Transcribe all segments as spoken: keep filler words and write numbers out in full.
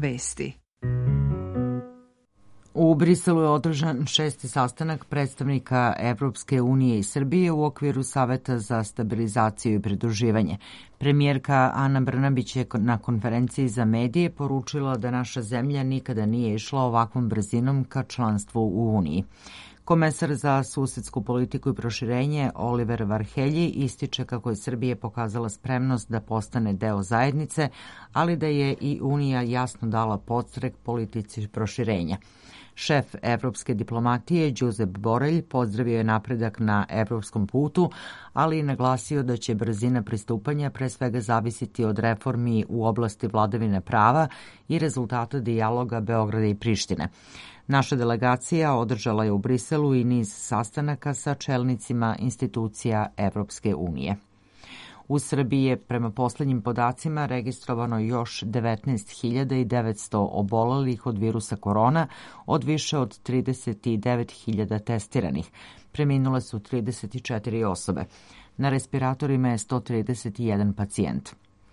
vesti. U Briselu je održan šesti sastanak predstavnika Evropske unije i Srbije u okviru Saveta za stabilizaciju i pridruživanje. Premijerka Ana Brnabić je na konferenciji za medije poručila da naša zemlja nikada nije išla ovakvom brzinom ka članstvu u Uniji. Komesar za susedsku politiku i proširenje Oliver Varhelji ističe kako je Srbija pokazala spremnost da postane deo zajednice, ali da je i Unija jasno dala podstrek politici proširenja. Šef evropske diplomatije Josep Borelj pozdravio je napredak na evropskom putu, ali i naglasio da će brzina pristupanja pre svega zavisiti od reformi u oblasti vladavine prava i rezultata dijaloga Beograda i Prištine. Naša delegacija održala je u Briselu i niz sastanaka sa čelnicima institucija Evropske unije. U Srbiji je prema poslednjim podacima registrovano još devetnaest hiljada devetsto obolelih od virusa korona, od više od trideset devet hiljada testiranih. Preminule su trideset četiri osobe. Na respiratorima je sto trideset jedan pacijent.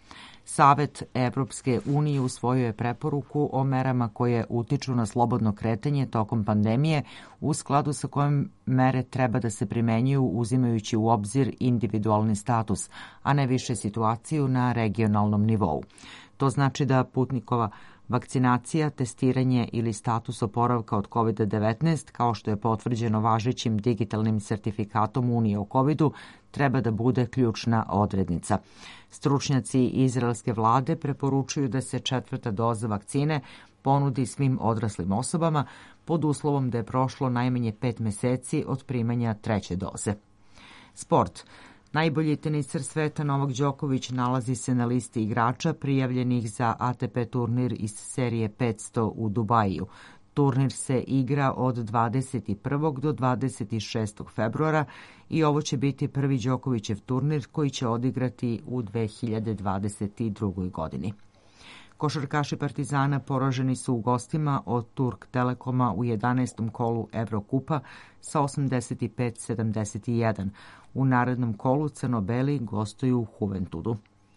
Savet Evropske unije usvojio je preporuku o merama koje utiču na slobodno kretanje tokom pandemije, u skladu sa kojim mere treba da se primenjuju uzimajući u obzir individualni status, a ne više situaciju na regionalnom nivou. To znači da putnikova vakcinacija, testiranje ili status oporavka od kovid devetnaest, kao što je potvrđeno važećim digitalnim sertifikatom Unije o covidu, treba da bude ključna odrednica. Stručnjaci izraelske vlade preporučuju da se četvrta doza vakcine ponudi svim odraslim osobama pod uslovom da je prošlo najmanje pet meseci od primanja treće doze. Sport. Najbolji teniser sveta Novak Đoković nalazi se na listi igrača prijavljenih za A T P turnir iz serije petsto u Dubaju. Turnir se igra od dvadeset prvog do dvadeset šestog februara i ovo će biti prvi Đokovićev turnir koji će odigrati u dve hiljade dvadeset drugoj godini. Košarkaši Partizana poraženi su u gostima od Turk Telekoma u jedanaestom kolu Evrokupa sa osamdeset pet sedamdeset jedan. U narednom kolu crno-beli gostuju u Juventudu.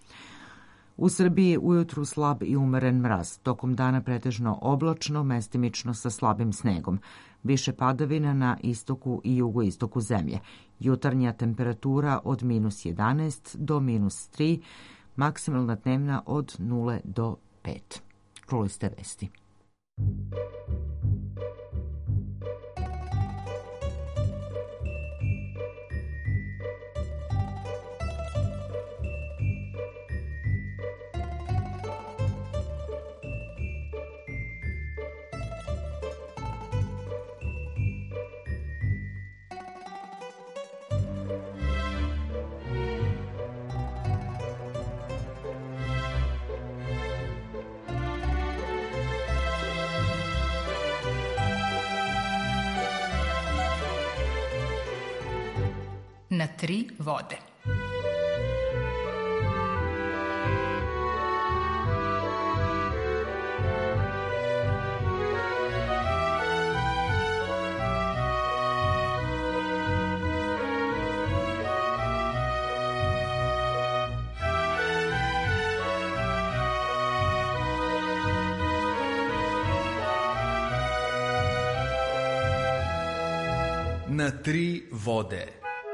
U Srbiji je ujutru slab i umeren mraz, tokom dana pretežno oblačno, mestimično sa slabim snegom. Više padavina na istoku i jugoistoku zemlje. Jutarnja temperatura od minus jedanaest do minus tri, maksimalna dnevna od nula do pet. Čuli ste vesti. Na tri vode. Na tri vode.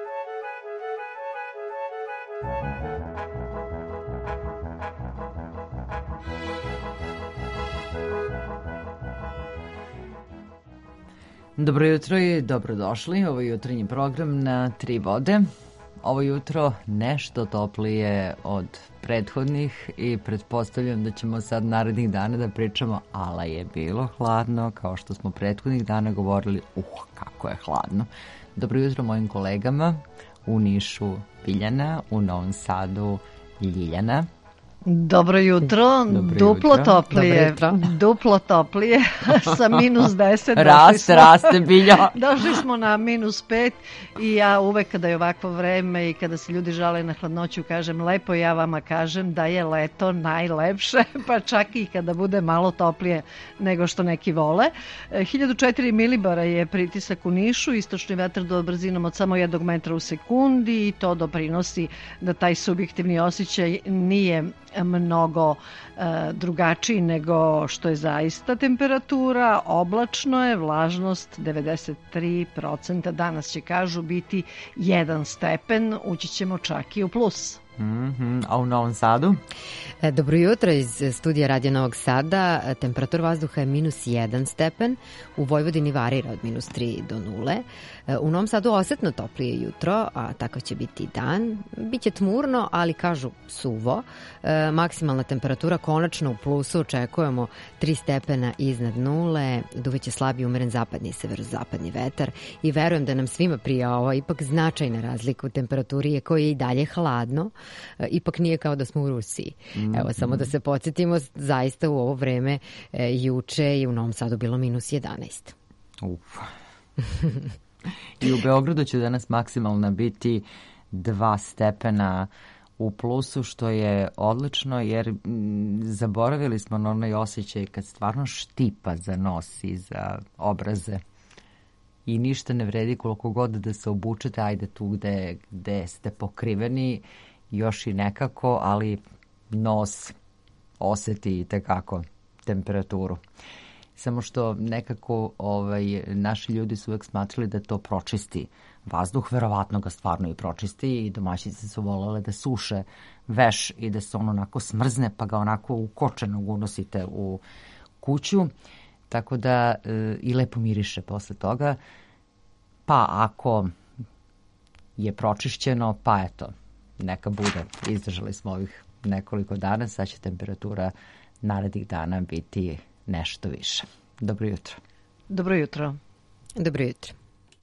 Dobro jutro i dobrodošli. Ovo je jutarnji program Na tri vode. Ovo jutro nešto toplije od prethodnih i pretpostavljam da ćemo sad narednih dana da pričamo, ala je bilo hladno, kao što smo prethodnih dana govorili, uh, kako je hladno. Dobro jutro mojim kolegama u Nišu Biljana, u Novom Sadu Ljiljana. Dobro jutro, Dobro duplo jutro. toplije, duplo toplije, sa minus deset. Raste, raste, Biljo. Došli smo na minus pet i ja uvek kada je ovakvo vreme i kada se ljudi žale na hladnoću kažem lepo, ja vama kažem da je leto najlepše, pa čak i kada bude malo toplije nego što neki vole. hiljadu četiri milibara je pritisak u Nišu, istočni vetar do brzinom od samo jednog metra u sekundi i to doprinosi da taj subjektivni osjećaj nije mnogo e, drugačiji nego što je zaista temperatura. Oblačno je, vlažnost devedeset tri procenta, danas će kažu biti jedan stepen, ući ćemo čak i u plus. Mm-hmm. A u Novom Sadu? Dobro jutro iz studija Radio Novog Sada. Temperatura vazduha je minus jedan stepen, u Vojvodini varira od minus tri do nule. U Novom Sadu osetno toplije jutro, a tako će biti dan. Biće tmurno, ali kažu suvo. E, maksimalna temperatura konačno u plusu, očekujemo tri stepena iznad nule, duveće slabiji umeren zapadni i severozapadni vetar i verujem da nam svima prija ovo ipak značajna razlika u temperaturi je koja je i dalje hladno, e, ipak nije kao da smo u Rusiji. Mm, Evo, samo mm. da se podsjetimo, zaista u ovo vreme e, juče je u Novom Sadu bilo minus jedanaest. Uf. I u Beogradu će danas maksimalna biti dva stepena u plusu, što je odlično, jer m, zaboravili smo na onaj osjećaj kad stvarno štipa za nos i za obraze. I ništa ne vredi koliko god da se obučete, ajde tu gde, gde ste pokriveni, još i nekako, ali nos oseti i tekako temperaturu. Samo što nekako ovaj, naši ljudi su uvek smatrali da to pročisti vazduh, verovatno ga stvarno i pročisti i domaćice su volele da suše veš i da se on onako smrzne pa ga onako ukočenog unosite u kuću, tako da e, i lepo miriše posle toga. Pa ako je pročišćeno, pa eto, neka bude. Izdržali smo ovih nekoliko dana, sad će temperatura narednih dana biti nešto više. Dobro jutro. Dobro jutro. Dobro jutro.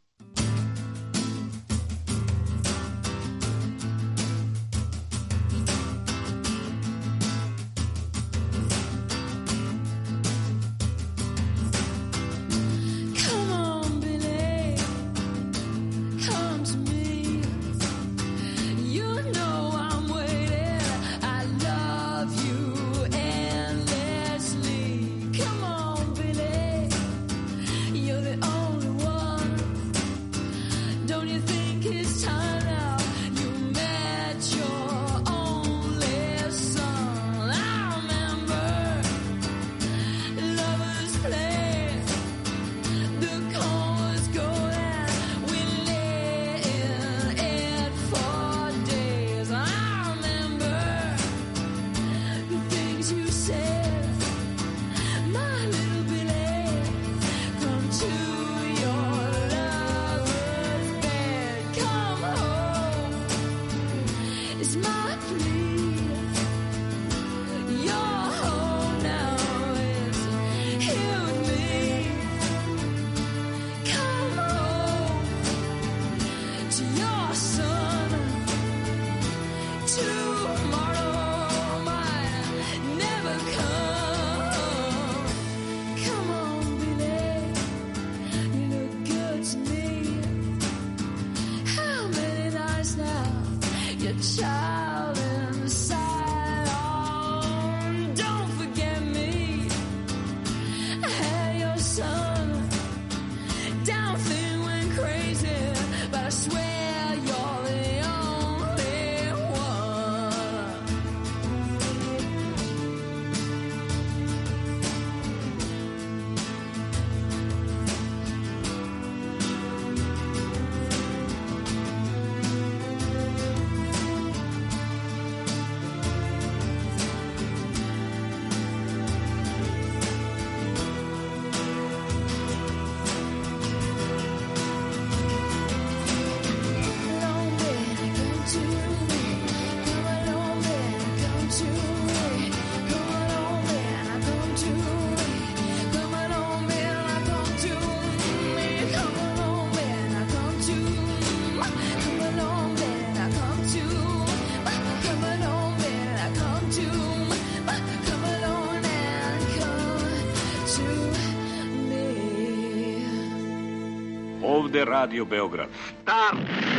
Ovde Radio Beograd. Stop!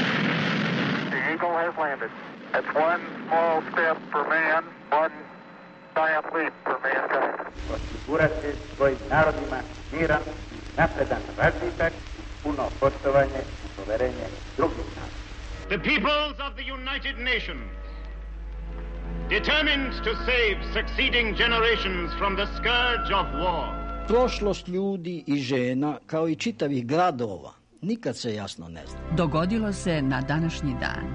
The Eagle has landed. It's one small step for man, one giant leap for mankind. Osigurati svojim narodima miran, napredan razvitak, puno poštovanje i poverenje drugih naroda. The peoples of the United Nations determined to save succeeding generations from the scourge of war. Prošlost ljudi i žena, kao i čitavih gradova, nikad se jasno ne zna. Dogodilo se na današnji dan.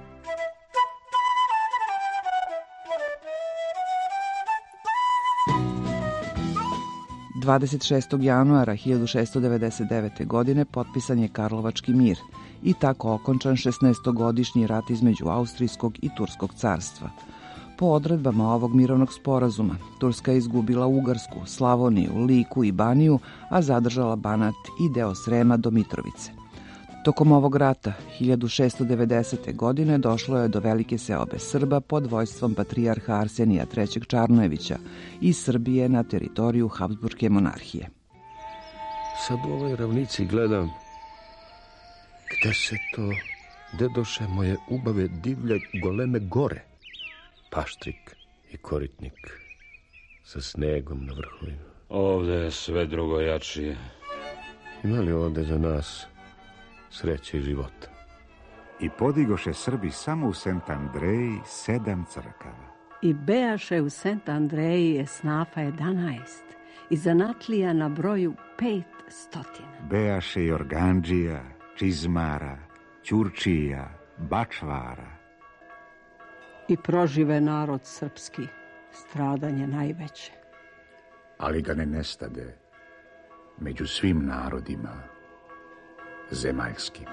dvadeset šestog januara hiljadu šessto devedeset devete. godine potpisan je Karlovački mir i tako okončan šesnaestogodišnji rat između Austrijskog i Turskog carstva. Po odredbama ovog mirovnog sporazuma, Turska je izgubila Ugarsku, Slavoniju, Liku i Baniju, a zadržala Banat i deo Srema do Mitrovice. Tokom ovog rata, hiljadu šessto devedesete. godine, došlo je do velike seobe Srba pod vojstvom patrijarha Arsenija trećeg. Čarnojevića iz Srbije na teritoriju Habsburgske monarhije. Sad u ovoj ravnici gledam, gde se to, gde doše moje ubave divlje goleme gore, Paštrik i Koritnik sa snegom na vrhovima. Ovde je sve drugojačije. Ima li ovde za nas sreće i života? I podigoše Srbi samo u Sent Andreji sedam crkava. I bejaše u Sent Andreji esnafa jedanaest, i zanatlija na broju pet stotina. Bejaše i organdžija, čizmara, ćurčija, bačvara. I prožive narod srpski, stradanje najveće. Ali ga ne nestade među svim narodima zemaljskim.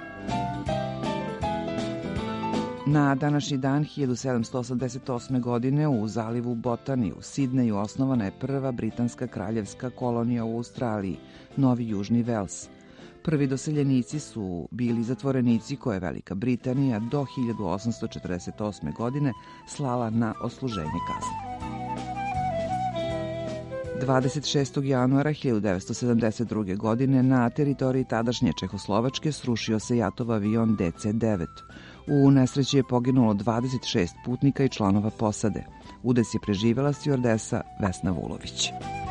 Na današnji dan hiljadu sedamsto osamdeset osme. godine u zalivu Botani u Sidneju osnovana je prva britanska kraljevska kolonija u Australiji, Novi Južni Vels. Prvi doseljenici su bili zatvorenici koje je Velika Britanija do hiljadu osamsto četrdeset osme. godine slala na odsluženje kazne. dvadeset šestog januara hiljadu devetsto sedamdeset druge. godine na teritoriji tadašnje Čehoslovačke srušio se Jatov avion D C devet. U nesreći je poginulo dvadeset šest putnika i članova posade. Udes je preživela stjuardesa Vesna Vulović.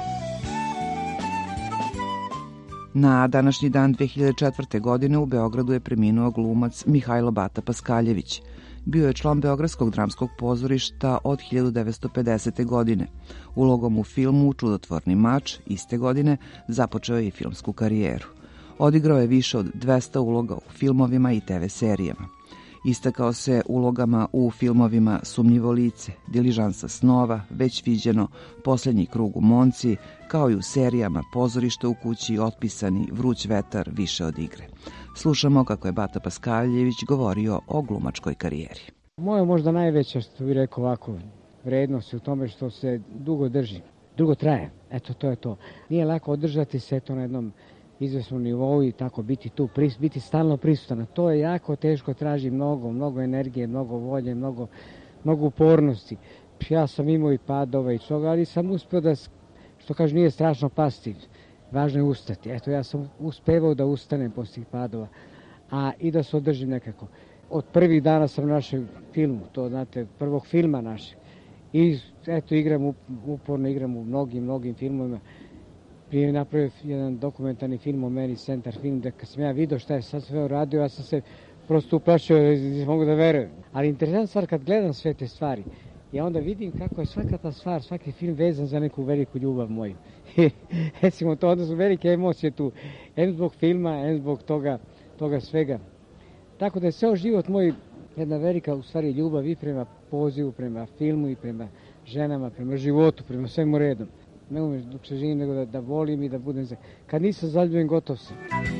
Na današnji dan dve hiljade četvrte. godine u Beogradu je preminuo glumac Mihajlo Bata Paskaljević. Bio je član Beogradskog dramskog pozorišta od hiljadu devetsto pedesete. godine. Ulogom u filmu Čudotvorni mač iste godine započeo je i filmsku karijeru. Odigrao je više od dvesta uloga u filmovima i te ve serijama. Istakao se ulogama u filmovima Sumnjivo lice, Diližansa snova, Već viđeno, Posljednji krug u Monci, kao i u serijama Pozorište u kući, Otpisani, Vruć vetar, Više od igre. Slušamo kako je Bata Paskaljević govorio o glumačkoj karijeri. Moja možda najveća, što bih rekao ovako, vrednost je u tome što se dugo drži, dugo traje. Eto, to je to. Nije lako održati se to na jednom izvesnom nivou i tako biti tu, biti stalno prisutan. To je jako teško, traži mnogo, mnogo energije, mnogo volje, mnogo, mnogo upornosti. Ja sam imao i padova i toga, ali sam uspeo da, što kaže, nije strašno pasti. Važno je ustati. Eto, ja sam uspevao da ustanem posle tih padova, a i da se održim nekako. Od prvih dana sam u našem filmu, to znate, prvog filma našeg. I eto, igram, uporno igram u mnogim, mnogim filmovima. Prije napravio jedan dokumentarni film o meni, Centar film, da kad sam ja vidio šta je sad sve uradio, ja sam se prosto uplašio, nisam mogu da verujem. Ali interesantna stvar, kad gledam sve te stvari, ja onda vidim kako je svaka ta stvar, svaki film vezan za neku veliku ljubav moju. Recimo, to onda su velike emocije tu, en zbog filma, en zbog toga, toga svega. Tako da je ceo život moj jedna velika, u stvari, ljubav i prema pozivu, prema filmu i prema ženama, prema životu, prema svemu redom. Ne umeš dok se živim, nego da, da volim i da budem za... Kad nisam zaljubljen, gotov sam.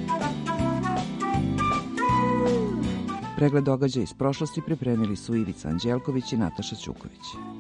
Pregled događaja iz prošlosti pripremili su Ivica Anđelković i Nataša Ćuković.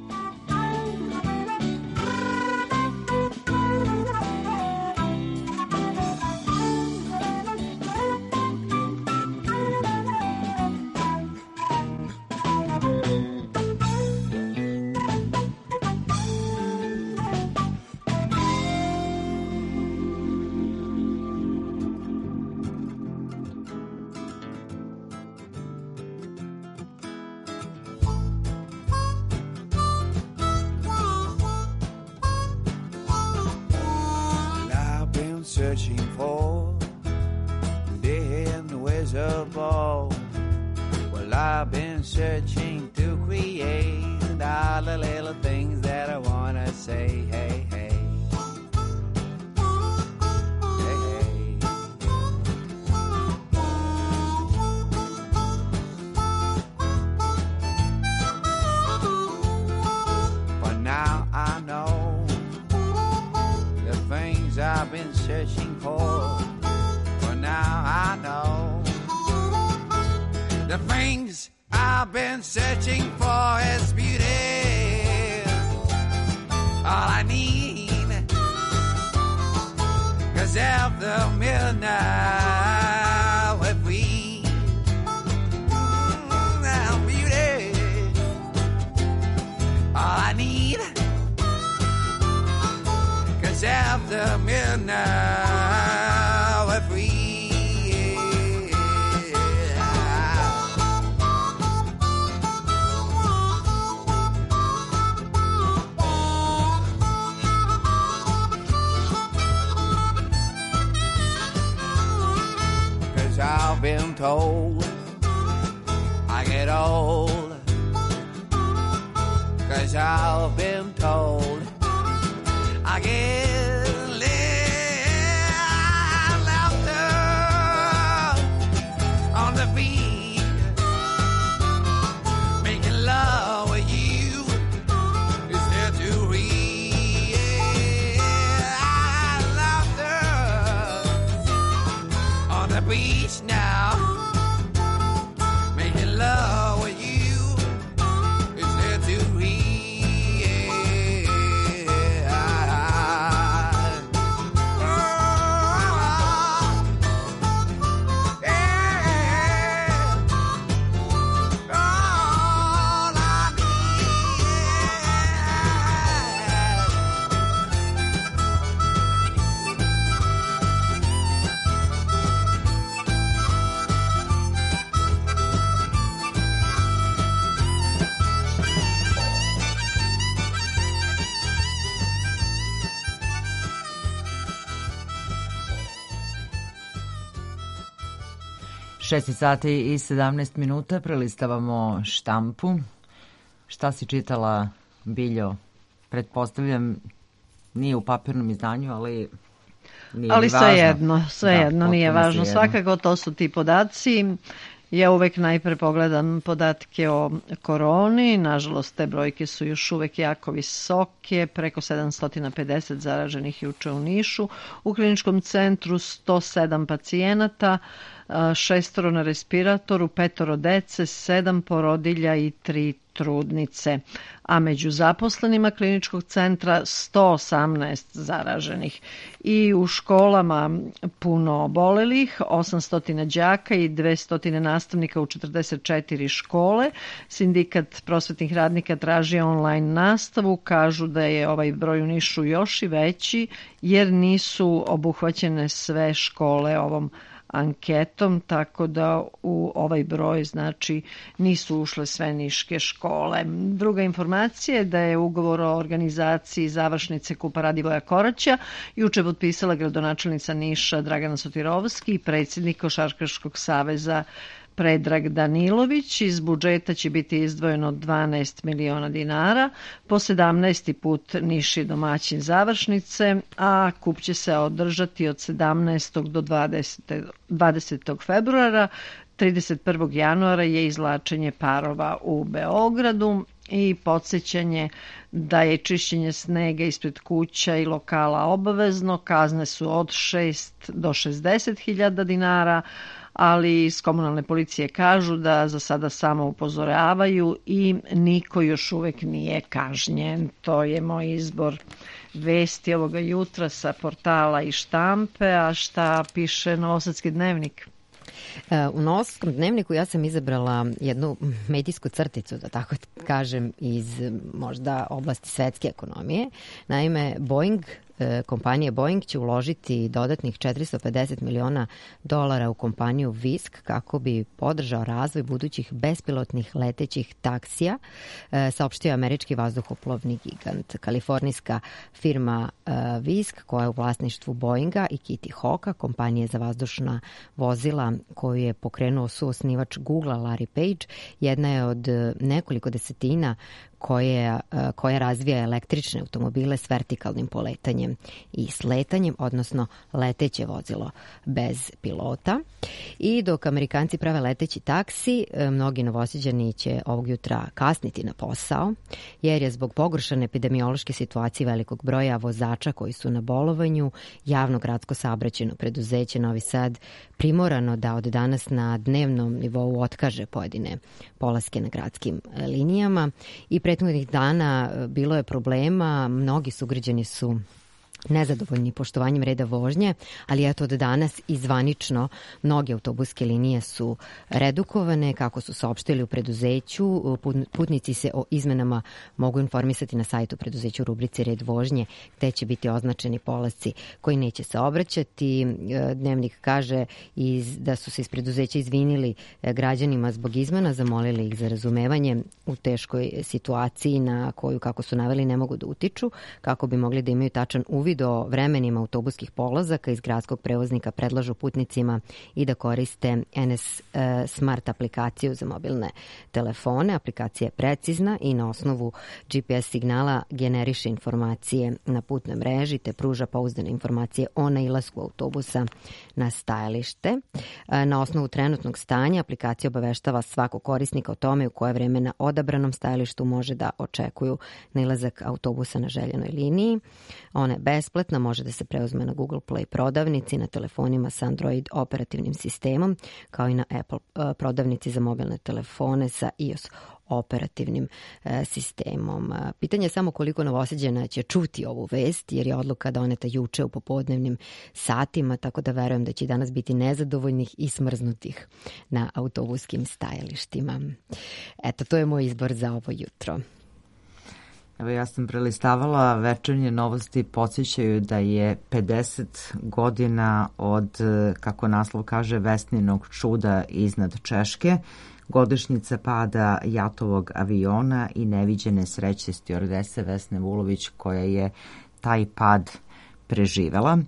Searching for the hidden ways of all. Well, I've been searching to create and all the little things that I wanna say. Hey, hey. Hey, hey. But now I know the things I've been searching for. But now I know the things I've been searching for is beauty. All I need, 'cause after midnight we're free. Mm, now beauty, all I need, 'cause after midnight we're free. 'Cause I've been told I get old. 'Cause I've been told I get laughter on the beat. Making love with you is there to read. Laughter on the beach now. Making love with you is there to read. šest sati i sedamnaest minuta, prelistavamo štampu. Šta si čitala, Biljo? Pretpostavljam, nije u papirnom izdanju, ali nije ali ni važno. sve jedno, sve da, jedno nije važno. Jedno. Svakako to su ti podaci. Ja uvek najpre pogledam podatke o koroni. Nažalost, te brojke su još uvek jako visoke. Preko sedamsto pedeset zaraženih juče u Nišu. U kliničkom centru sto sedam pacijenata, šestoro na respiratoru, petoro dece, sedam porodilja i tri trudnice. A među zaposlenima kliničkog centra sto osamnaest zaraženih. I u školama puno obolelih, osamsto đaka i dvesta nastavnika u četrdeset četiri škole. Sindikat prosvetnih radnika traži online nastavu. Kažu da je ovaj broj u Nišu još i veći jer nisu obuhvaćene sve škole ovom anketom, tako da u ovaj broj znači nisu ušle sve niške škole. Druga informacija je da je ugovor o organizaciji završnice Kupa Radivoja Koraća juče potpisala gradonačelnica Niša Dragana Sotirovski i predsjednik Košarkaškog saveza Predrag Danilović. Iz budžeta će biti izdvojeno dvanaest miliona dinara. Po sedamnaesti put Niš je domaćin završnice, a kup će se održati od sedamnaestog do dvadesetog februara. trideset prvog januara je izvlačenje parova u Beogradu i podsjećanje da je čišćenje snega ispred kuća i lokala obavezno. Kazne su od šest do šezdeset hiljada dinara, ali iz komunalne policije kažu da za sada samo upozoravaju i niko još uvek nije kažnjen. To je moj izbor vesti ovoga jutra sa portala i štampe, a šta piše Novosadski dnevnik? U Novosadskom dnevniku ja sam izabrala jednu medijsku crticu, da tako kažem, iz možda oblasti svetske ekonomije. Naime, Boeing, kompanija Boeing će uložiti dodatnih četiristo pedeset miliona dolara u kompaniju Wisk kako bi podržao razvoj budućih bespilotnih letećih taksija, saopštio američki vazduhoplovni gigant. Kalifornijska firma Wisk, koja je u vlasništvu Boeinga i Kitty Hawka, kompanije za vazdušna vozila koju je pokrenuo suosnivač Google Larry Page, jedna je od nekoliko desetina koje, koja razvija električne automobile s vertikalnim poletanjem i sletanjem, odnosno leteće vozilo bez pilota. I dok Amerikanci prave leteći taksi, mnogi Novosađani će ovog jutra kasniti na posao, jer je zbog pogoršane epidemiološke situacije velikog broja vozača koji su na bolovanju, javno gradsko saobraćajno preduzeće Novi Sad primorano da od danas na dnevnom nivou otkaže pojedine polaske na gradskim linijama. I prethodnih dana bilo je problema, mnogi sugrađani su nezadovoljni poštovanjem reda vožnje, ali eto od danas i zvanično mnoge autobuske linije su redukovane, kako su saopštili u preduzeću. Putnici se o izmenama mogu informisati na sajtu preduzeća u rubrici Red vožnje, gde će biti označeni polasci koji neće se obraćati. Dnevnik kaže da su se iz preduzeća izvinili građanima zbog izmena, zamolili ih za razumevanje u teškoj situaciji na koju, kako su naveli, ne mogu da utiču, kako bi mogli da imaju tačan uvid o vremenima autobuskih polazaka. Iz gradskog prevoznika predlažu putnicima i da koriste N S Smart aplikaciju za mobilne telefone. Aplikacija je precizna i na osnovu G P S signala generiše informacije na putnoj mreži te pruža pouzdane informacije o nailasku autobusa na stajalište. Na osnovu trenutnog stanja aplikacija obaveštava svakog korisnika o tome u koje vreme na odabranom stajalištu može da očekuju nailazak autobusa na željenoj liniji. Ona je besplatna, može da se preuzme na Google Play prodavnici, na telefonima sa Android operativnim sistemom, kao i na Apple prodavnici za mobilne telefone sa iOS operativnim e, sistemom. Pitanje je samo koliko Novosađana će čuti ovu vest, jer je odluka doneta juče u popodnevnim satima, tako da verujem da će danas biti nezadovoljnih i smrznutih na autobuskim stajalištima. Eto, to je moj izbor za ovo jutro. Evo, ja sam prelistavala večernje novosti, podsjećaju da je pedeset godina od, kako naslov kaže, Vesninog čuda iznad Češke, godišnjica pada jatovog aviona i neviđene sreće stjordese Vesne Vulović koja je taj pad preživela.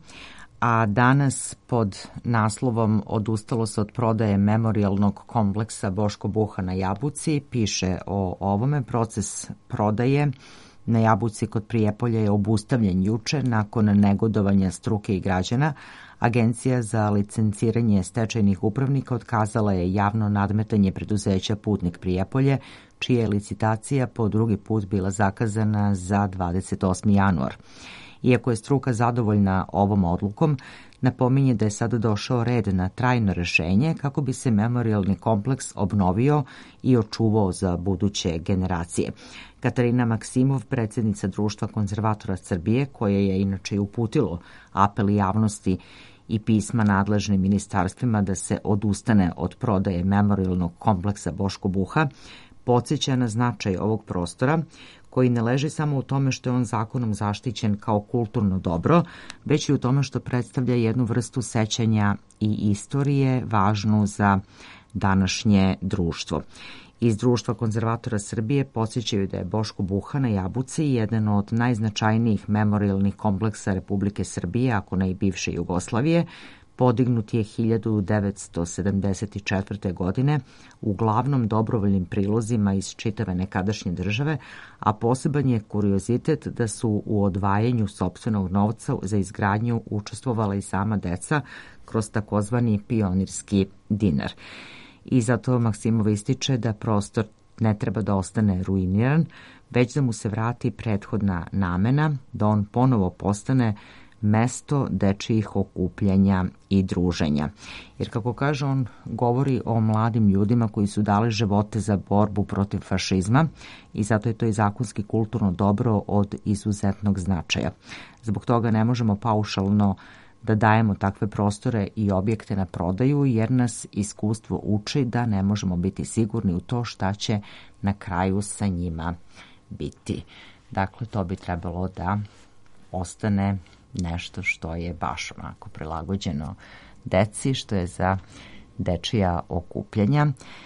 A danas pod naslovom Odustalo se od prodaje memorijalnog kompleksa Boško Buha na Jabuci piše o ovome. Proces prodaje na Jabuci kod Prijepolja je obustavljen juče nakon negodovanja struke i građana. Agencija za licenciranje stečajnih upravnika otkazala je javno nadmetanje preduzeća Putnik Prijepolje, čija je licitacija po drugi put bila zakazana za dvadeset osmi januar. Iako je struka zadovoljna ovom odlukom, napominje da je sada došao red na trajno rešenje kako bi se memorijalni kompleks obnovio i očuvao za buduće generacije. Katarina Maksimov, predsjednica Društva konzervatora Srbije, koje je inače uputilo apel javnosti i pisma nadležnim ministarstvima da se odustane od prodaje memorijalnog kompleksa Boško Buha, podsjeća na značaj ovog prostora, koji ne leži samo u tome što je on zakonom zaštićen kao kulturno dobro, već i u tome što predstavlja jednu vrstu sećanja i istorije važnu za današnje društvo. Iz Društva konzervatora Srbije podsjećaju da je Boško Buha na Jabuci jedan od najznačajnijih memorijalnih kompleksa Republike Srbije, ako ne i bivše Jugoslavije. Podignut je hiljadu devetsto sedamdeset četvrte. godine uglavnom dobrovoljnim prilozima iz čitave nekadašnje države, a poseban je kuriozitet da su u odvajanju sopstvenog novca za izgradnju učestvovala i sama deca kroz takozvani pionirski dinar. I zato Maksimov ističe da prostor ne treba da ostane ruiniran, već da mu se vrati prethodna namena, da on ponovo postane mesto dečijih okupljanja i druženja. Jer, kako kaže, on govori o mladim ljudima koji su dali živote za borbu protiv fašizma i zato je to i zakonski kulturno dobro od izuzetnog značaja. Zbog toga ne možemo paušalno da dajemo takve prostore i objekte na prodaju, jer nas iskustvo uči da ne možemo biti sigurni u to šta će na kraju sa njima biti. Dakle, to bi trebalo da ostane nešto što je baš onako prilagođeno deci, što je za dečija okupljanja.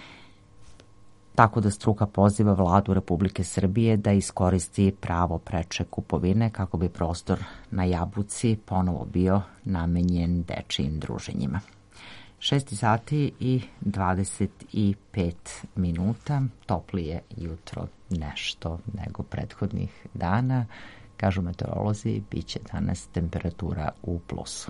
Tako da struka poziva Vladu Republike Srbije da iskoristi pravo preče kupovine kako bi prostor na Jabuci ponovo bio namenjen dečijim druženjima. šest sati i dvadeset pet minuta. Toplije jutro nešto nego prethodnih dana. Kažu meteorolozi, bit će danas temperatura u plusu.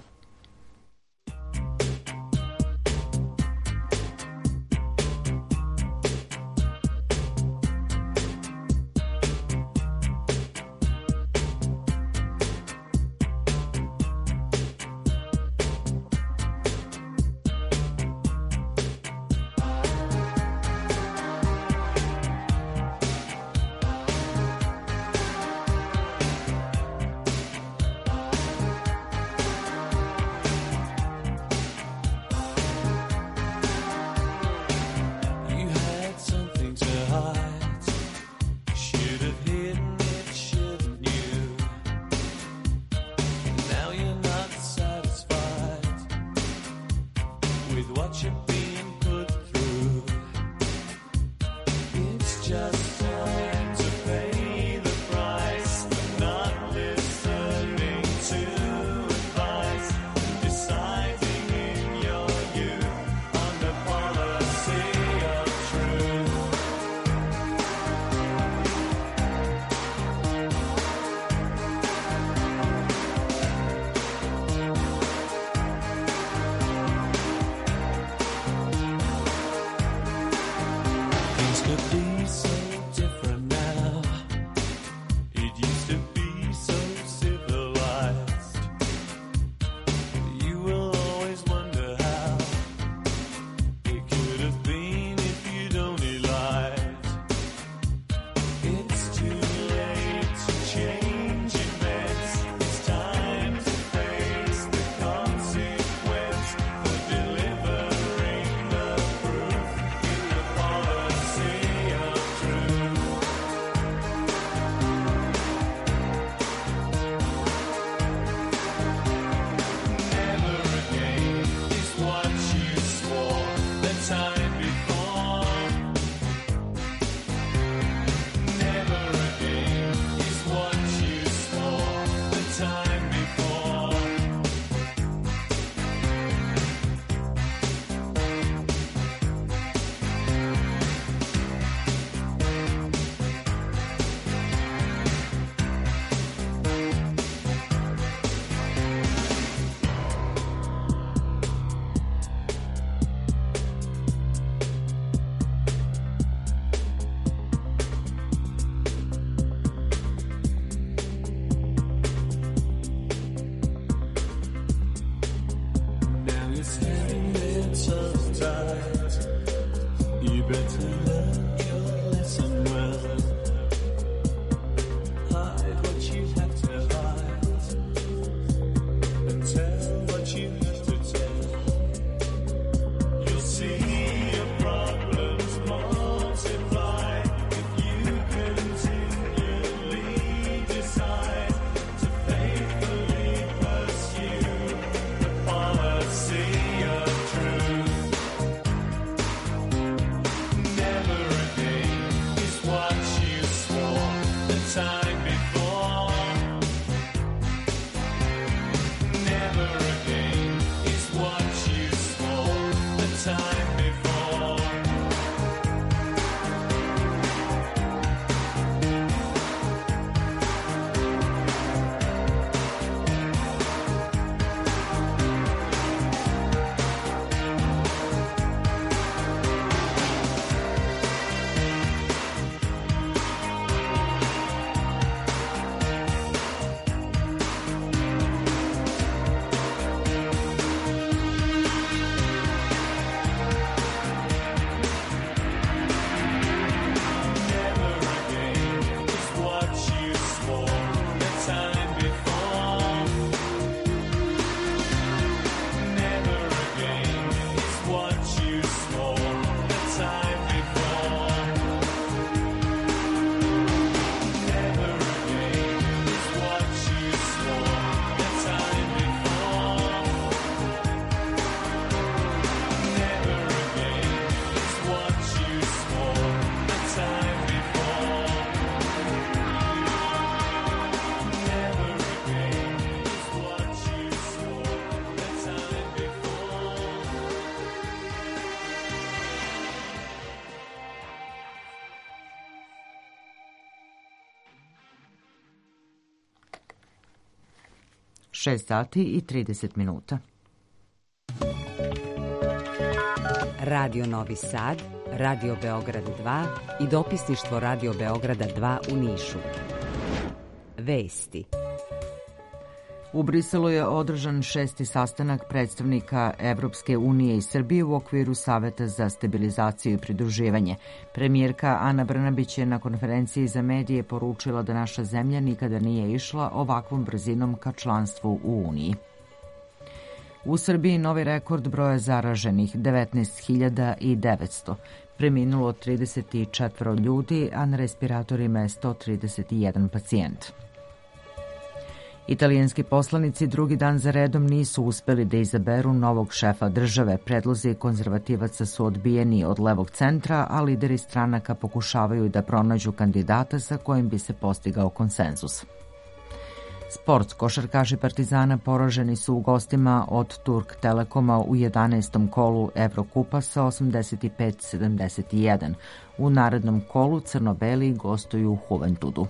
šest sati i trideset minuta. Radio Novi Sad, Radio Beograd dva i dopisništvo Radio Beograda dva u Nišu. Vesti. U Briselu je održan šesti sastanak predstavnika Evropske unije i Srbije u okviru Saveta za stabilizaciju i pridruživanje. Premijerka Ana Brnabić je na konferenciji za medije poručila da naša zemlja nikada nije išla ovakvom brzinom ka članstvu u Uniji. U Srbiji novi rekord broja zaraženih devetnaest hiljada devetsto. Preminulo trideset četiri ljudi, a na respiratorima je sto trideset jedan pacijent. Italijanski poslanici drugi dan za redom nisu uspeli da izaberu novog šefa države. Predlozi konzervativaca su odbijeni od levog centra, a lideri stranaka pokušavaju da pronađu kandidata sa kojim bi se postigao konsenzus. Sport. Košarkaši Partizana poraženi su u gostima od Turk Telekoma u jedanaestom kolu Evrokupa sa osamdeset pet sedamdeset jedan. U narednom kolu crno-beli gostuju u Juventudu.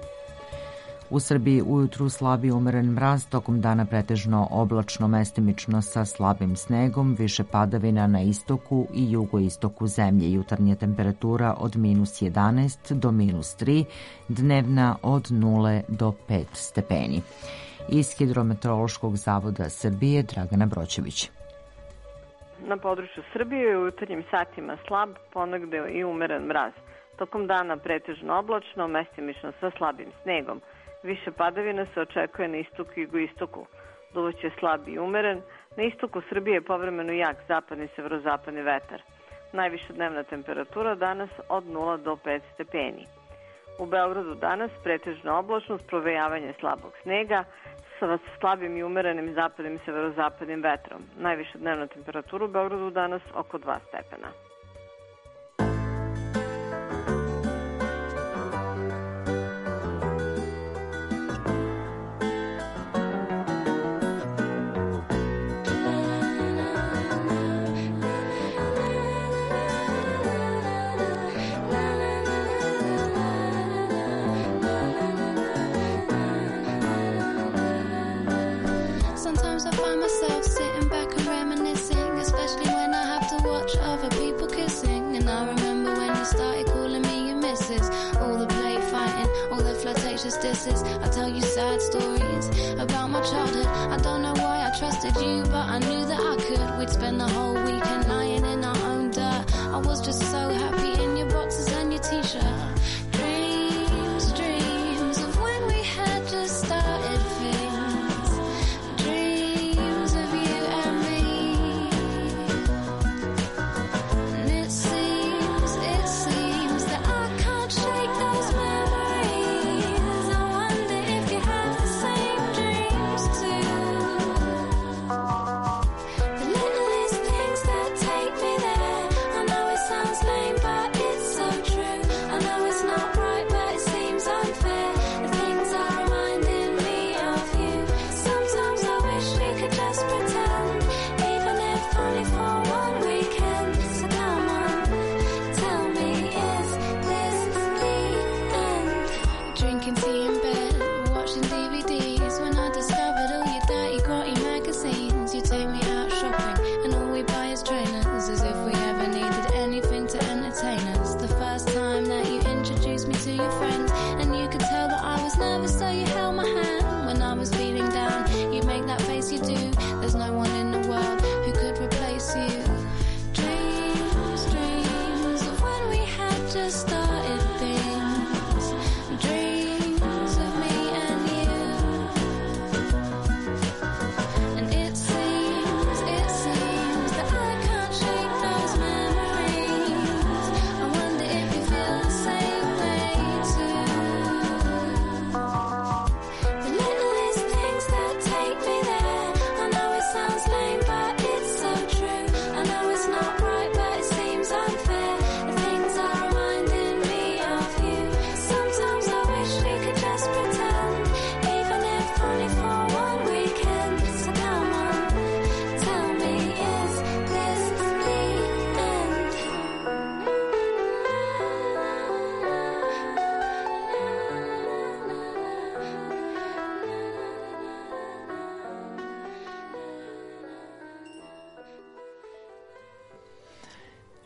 U Srbiji ujutru slabi umeren mraz, tokom dana pretežno oblačno mestimično sa slabim snegom, više padavina na istoku i jugoistoku zemlje. Jutarnja temperatura od minus jedanaest do minus tri, dnevna od nula do pet stepeni. Iz Hidrometeorološkog zavoda Srbije Dragana Broćević. Na području Srbije je u jutarnjim satima slab, ponegde i umeren mraz. Tokom dana pretežno oblačno, mestimično sa slabim snegom. Više padavina se očekuje na istoku i jugoistoku. Duvaće slab i umeren. Na istoku Srbije je povremeno jak zapadni i severozapadni vetar. Najviša dnevna temperatura danas od nula do pet stepeni. U Beogradu danas pretežno oblačno uz provejavanje slabog snega sa slabim i umerenim zapadnim i severozapadnim vetrom. Najviša dnevna temperatura u Beogradu danas oko dva stepena. Sometimes I find myself sitting back and reminiscing, especially when I have to watch other people kissing. And I remember when you started calling me your missus, all the play fighting, all the flirtatious disses. I tell you sad stories about my childhood. I don't know why I trusted you, but I knew that I could. We'd spend the whole weekend lying in our own dirt. I was just so happy in your boxes and your t-shirt. Dreams, dreams of when we had just started things. Dreams of you and me. And it seems, it seems that I can't shake those memories. I wonder if you have the same dreams too. The littlest things that take me there. I know it sounds lame, but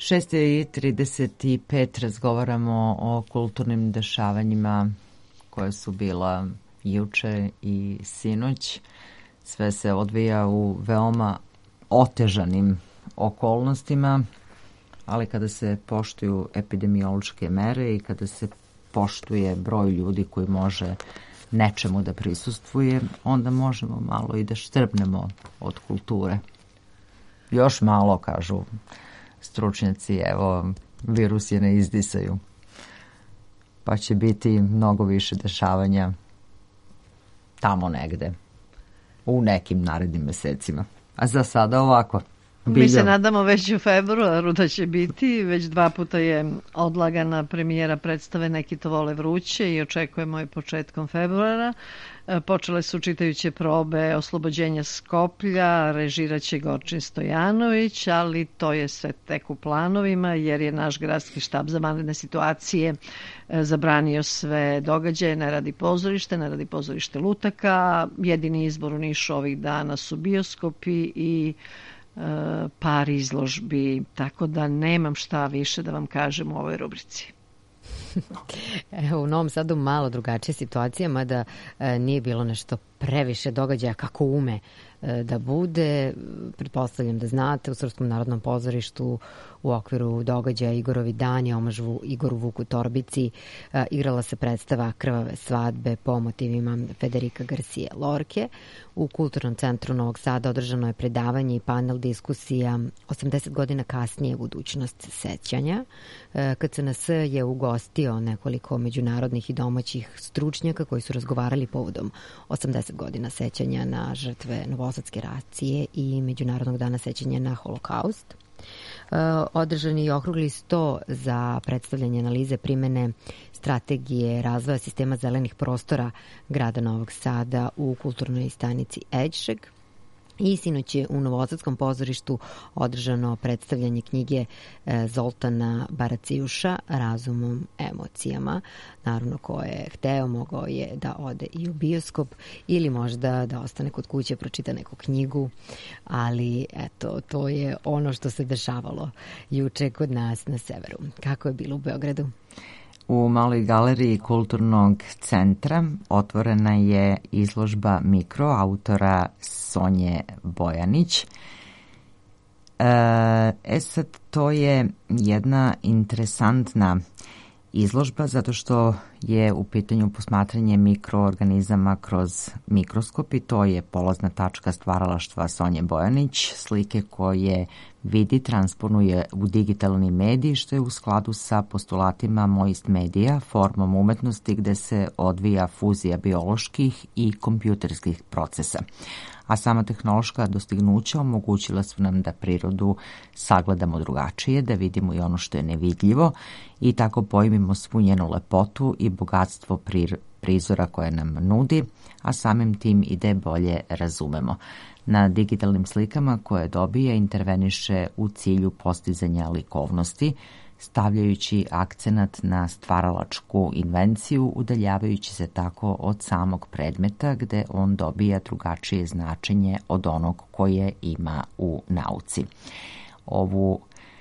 šest i trideset pet razgovaramo o kulturnim dešavanjima koje su bila juče i sinoć. Sve se odvija u veoma otežanim okolnostima, ali kada se poštuju epidemiološke mere i kada se poštuje broj ljudi koji može nečemu da prisustvuje, onda možemo malo i da štrbnemo od kulture. Još malo, kažu stručnjaci, evo, virus je ne izdisaju. Pa će biti mnogo više dešavanja tamo negde, u nekim narednim mesecima. A za sada ovako. Biljo. Mi se nadamo već u februaru da će biti, već dva puta je odlagana premijera predstave Neki to vole vruće i očekujemo je početkom februara. Počele su čitajuće probe Oslobođenja Skoplja, režiraće Gorčin Stojanović, ali to je sve tek u planovima jer je naš gradski štab za vanredne situacije zabranio sve događaje, ne radi pozorište, ne radi pozorište lutaka. Jedini izbor u Nišu ovih dana su bioskopi i par izložbi, tako da nemam šta više da vam kažem u ovoj rubrici. Evo, u Novom Sadu malo drugačija situacija, mada e, nije bilo nešto previše događaja kako ume e, da bude. Pretpostavljam da znate, u Srpskom narodnom pozorištu u okviru događaja Igorovi dani, omažu Igoru Vuku Torbici, e, igrala se predstava Krvave svadbe po motivima Federika Garcije Lorke. U Kulturnom centru Novog Sada održano je predavanje i panel diskusija osamdeset godina kasnije budućnost sećanja. E, K C N S je ugostio nekoliko međunarodnih i domaćih stručnjaka koji su razgovarali povodom osamdeset godina sećanja na žrtve Novosadske racije i Međunarodnog dana sećanja na Holokaust. Održan je okrugli sto za predstavljanje analize primene strategije razvoja sistema zelenih prostora grada Novog Sada u kulturnoj stanici Eđšeg. I sinoć je u Novosadskom pozorištu održano predstavljanje knjige Zoltana Baracijuša Razumom, emocijama. Naravno, ko je hteo, mogao je da ode i u bioskop ili možda da ostane kod kuće, pročita neku knjigu, ali eto, to je ono što se dešavalo juče kod nas na severu. Kako je bilo u Beogradu? U Maloj galeriji Kulturnog centra otvorena je izložba Mikro autora Sonje Bojanić. E sad, to je jedna interesantna izložba zato što je u pitanju posmatranje mikroorganizama kroz mikroskop i to je polazna tačka stvaralaštva Sonje Bojanić, slike koje vidi, transponuje u digitalni medij, što je u skladu sa postulatima Moist Medija, formom umetnosti gde se odvija fuzija bioloških i kompjuterskih procesa. A sama tehnološka dostignuća omogućila su nam da prirodu sagledamo drugačije, da vidimo i ono što je nevidljivo i tako pojmimo svu njenu lepotu i bogatstvo prizora koje nam nudi, a samim tim i da je bolje razumemo. Na digitalnim slikama koje dobije interveniše u cilju postizanja likovnosti, stavljajući akcenat na stvaralačku invenciju, udaljavajući se tako od samog predmeta gde on dobija drugačije značenje od onog koje ima u nauci. Ovu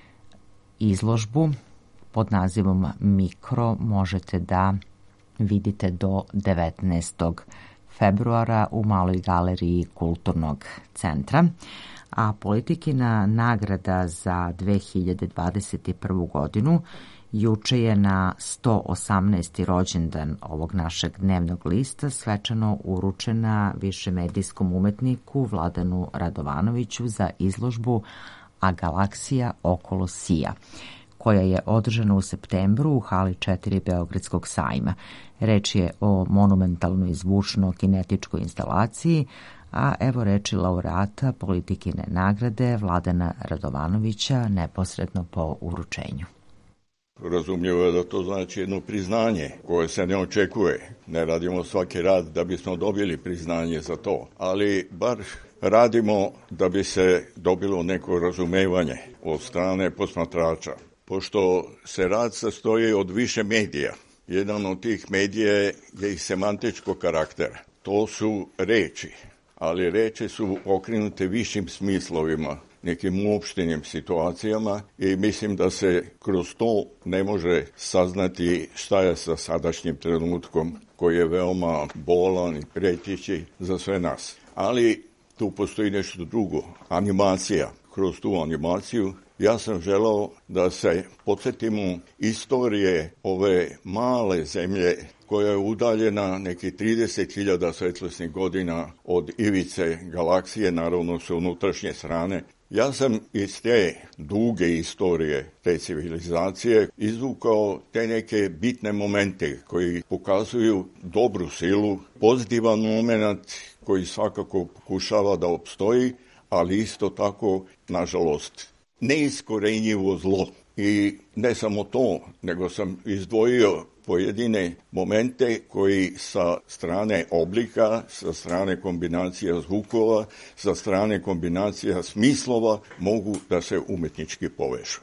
izložbu pod nazivom Mikro možete da vidite do devetnaestog februara u Maloj galeriji Kulturnog centra, a Politikina nagrada za dve hiljade dvadeset prvu godinu juče je na sto osamnaesti rođendan ovog našeg dnevnog lista svečano uručena višemedijskom umetniku Vladanu Radovanoviću za izložbu A galaksija okolo Sija, koja je održana u septembru u hali četiri Beogradskog sajma. Reč je o monumentalnoj zvučno-kinetičkoj instalaciji, a evo reči laureata Politikine nagrade Vladana Radovanovića neposredno po uručenju. Razumljivo je da to znači jedno priznanje koje se ne očekuje. Ne radimo svaki rad da bismo dobili priznanje za to, ali bar radimo da bi se dobilo neko razumevanje od strane posmatrača. Pošto se rad sastoji od više medija, jedan od tih medija je i semantičkog karaktera. To su reči, ali reči su okrenute višim smislovima, nekim uopštenim situacijama i mislim da se kroz to ne može saznati šta je sa sadašnjim trenutkom koji je veoma bolan i preteći za sve nas. Ali tu postoji nešto drugo, animacija. Kroz tu animaciju ja sam želao da se podsjetimo istorije ove male zemlje koja je udaljena neki trideset hiljada svetlosnih godina od ivice galaksije, naravno sa unutrašnje strane. Ja sam iz te duge istorije te civilizacije izvukao te neke bitne momente koji pokazuju dobru silu, pozitivan moment koji svakako pokušava da opstoji, ali isto tako, nažalost, neiskorenjivo zlo. I ne samo to, nego sam izdvojio pojedine momente koji sa strane oblika, sa strane kombinacija zvukova, sa strane kombinacija smislova mogu da se umetnički povežu.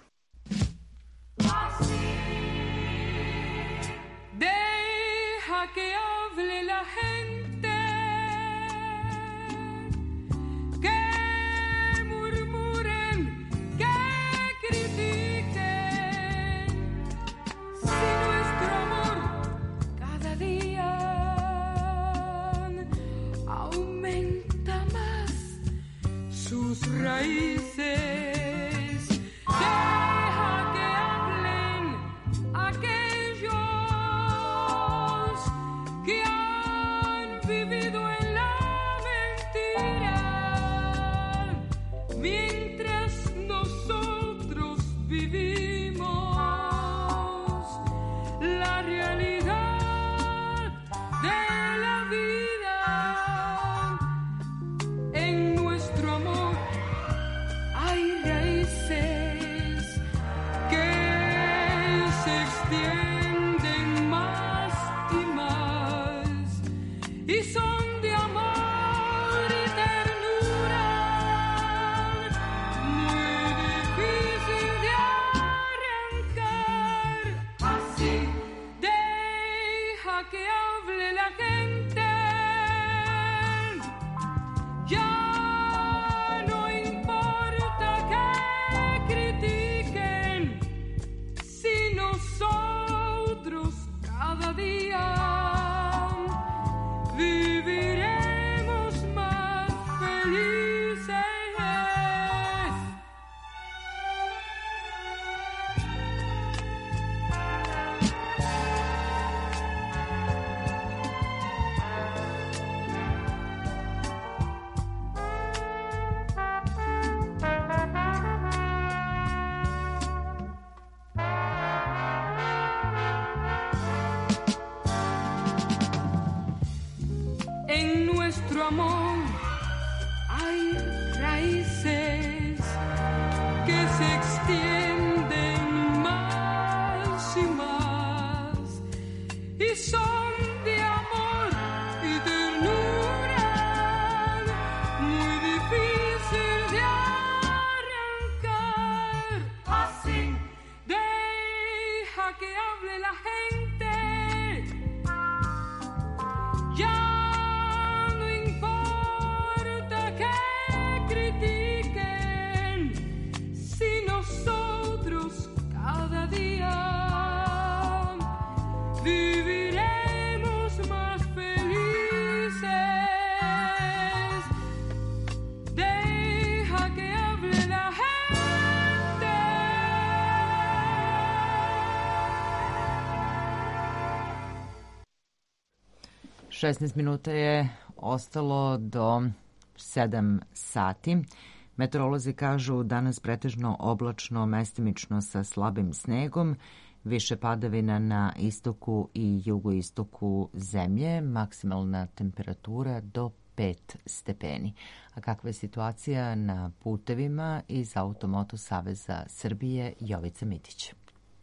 Raíces, deja que hablen aquellos que han vivido en la mentira, mientras nosotros vivimos la realidad de la vida en nuestro amor. Hay raíces que se extienden más y más y son de amor y ternura, muy difícil de arrancar. Así deja que hable la gente. Ya viviremos más felices. En nuestro amor hay raíces que se extienden más y más y son de amor y ternura, muy difícil de arrancar. Así deja que hable la gente. Ya viviremos más felices. Deja que hable la gente. šesnaest minuta je ostalo do sedam sati. Meteorolozi kažu danas pretežno oblačno, mestimično sa slabim snegom, više padavina na istoku i jugoistoku zemlje, maksimalna temperatura do pet stepeni. A kakva je situacija na putevima? Iz Automoto Saveza Srbije, Jovica Mitić.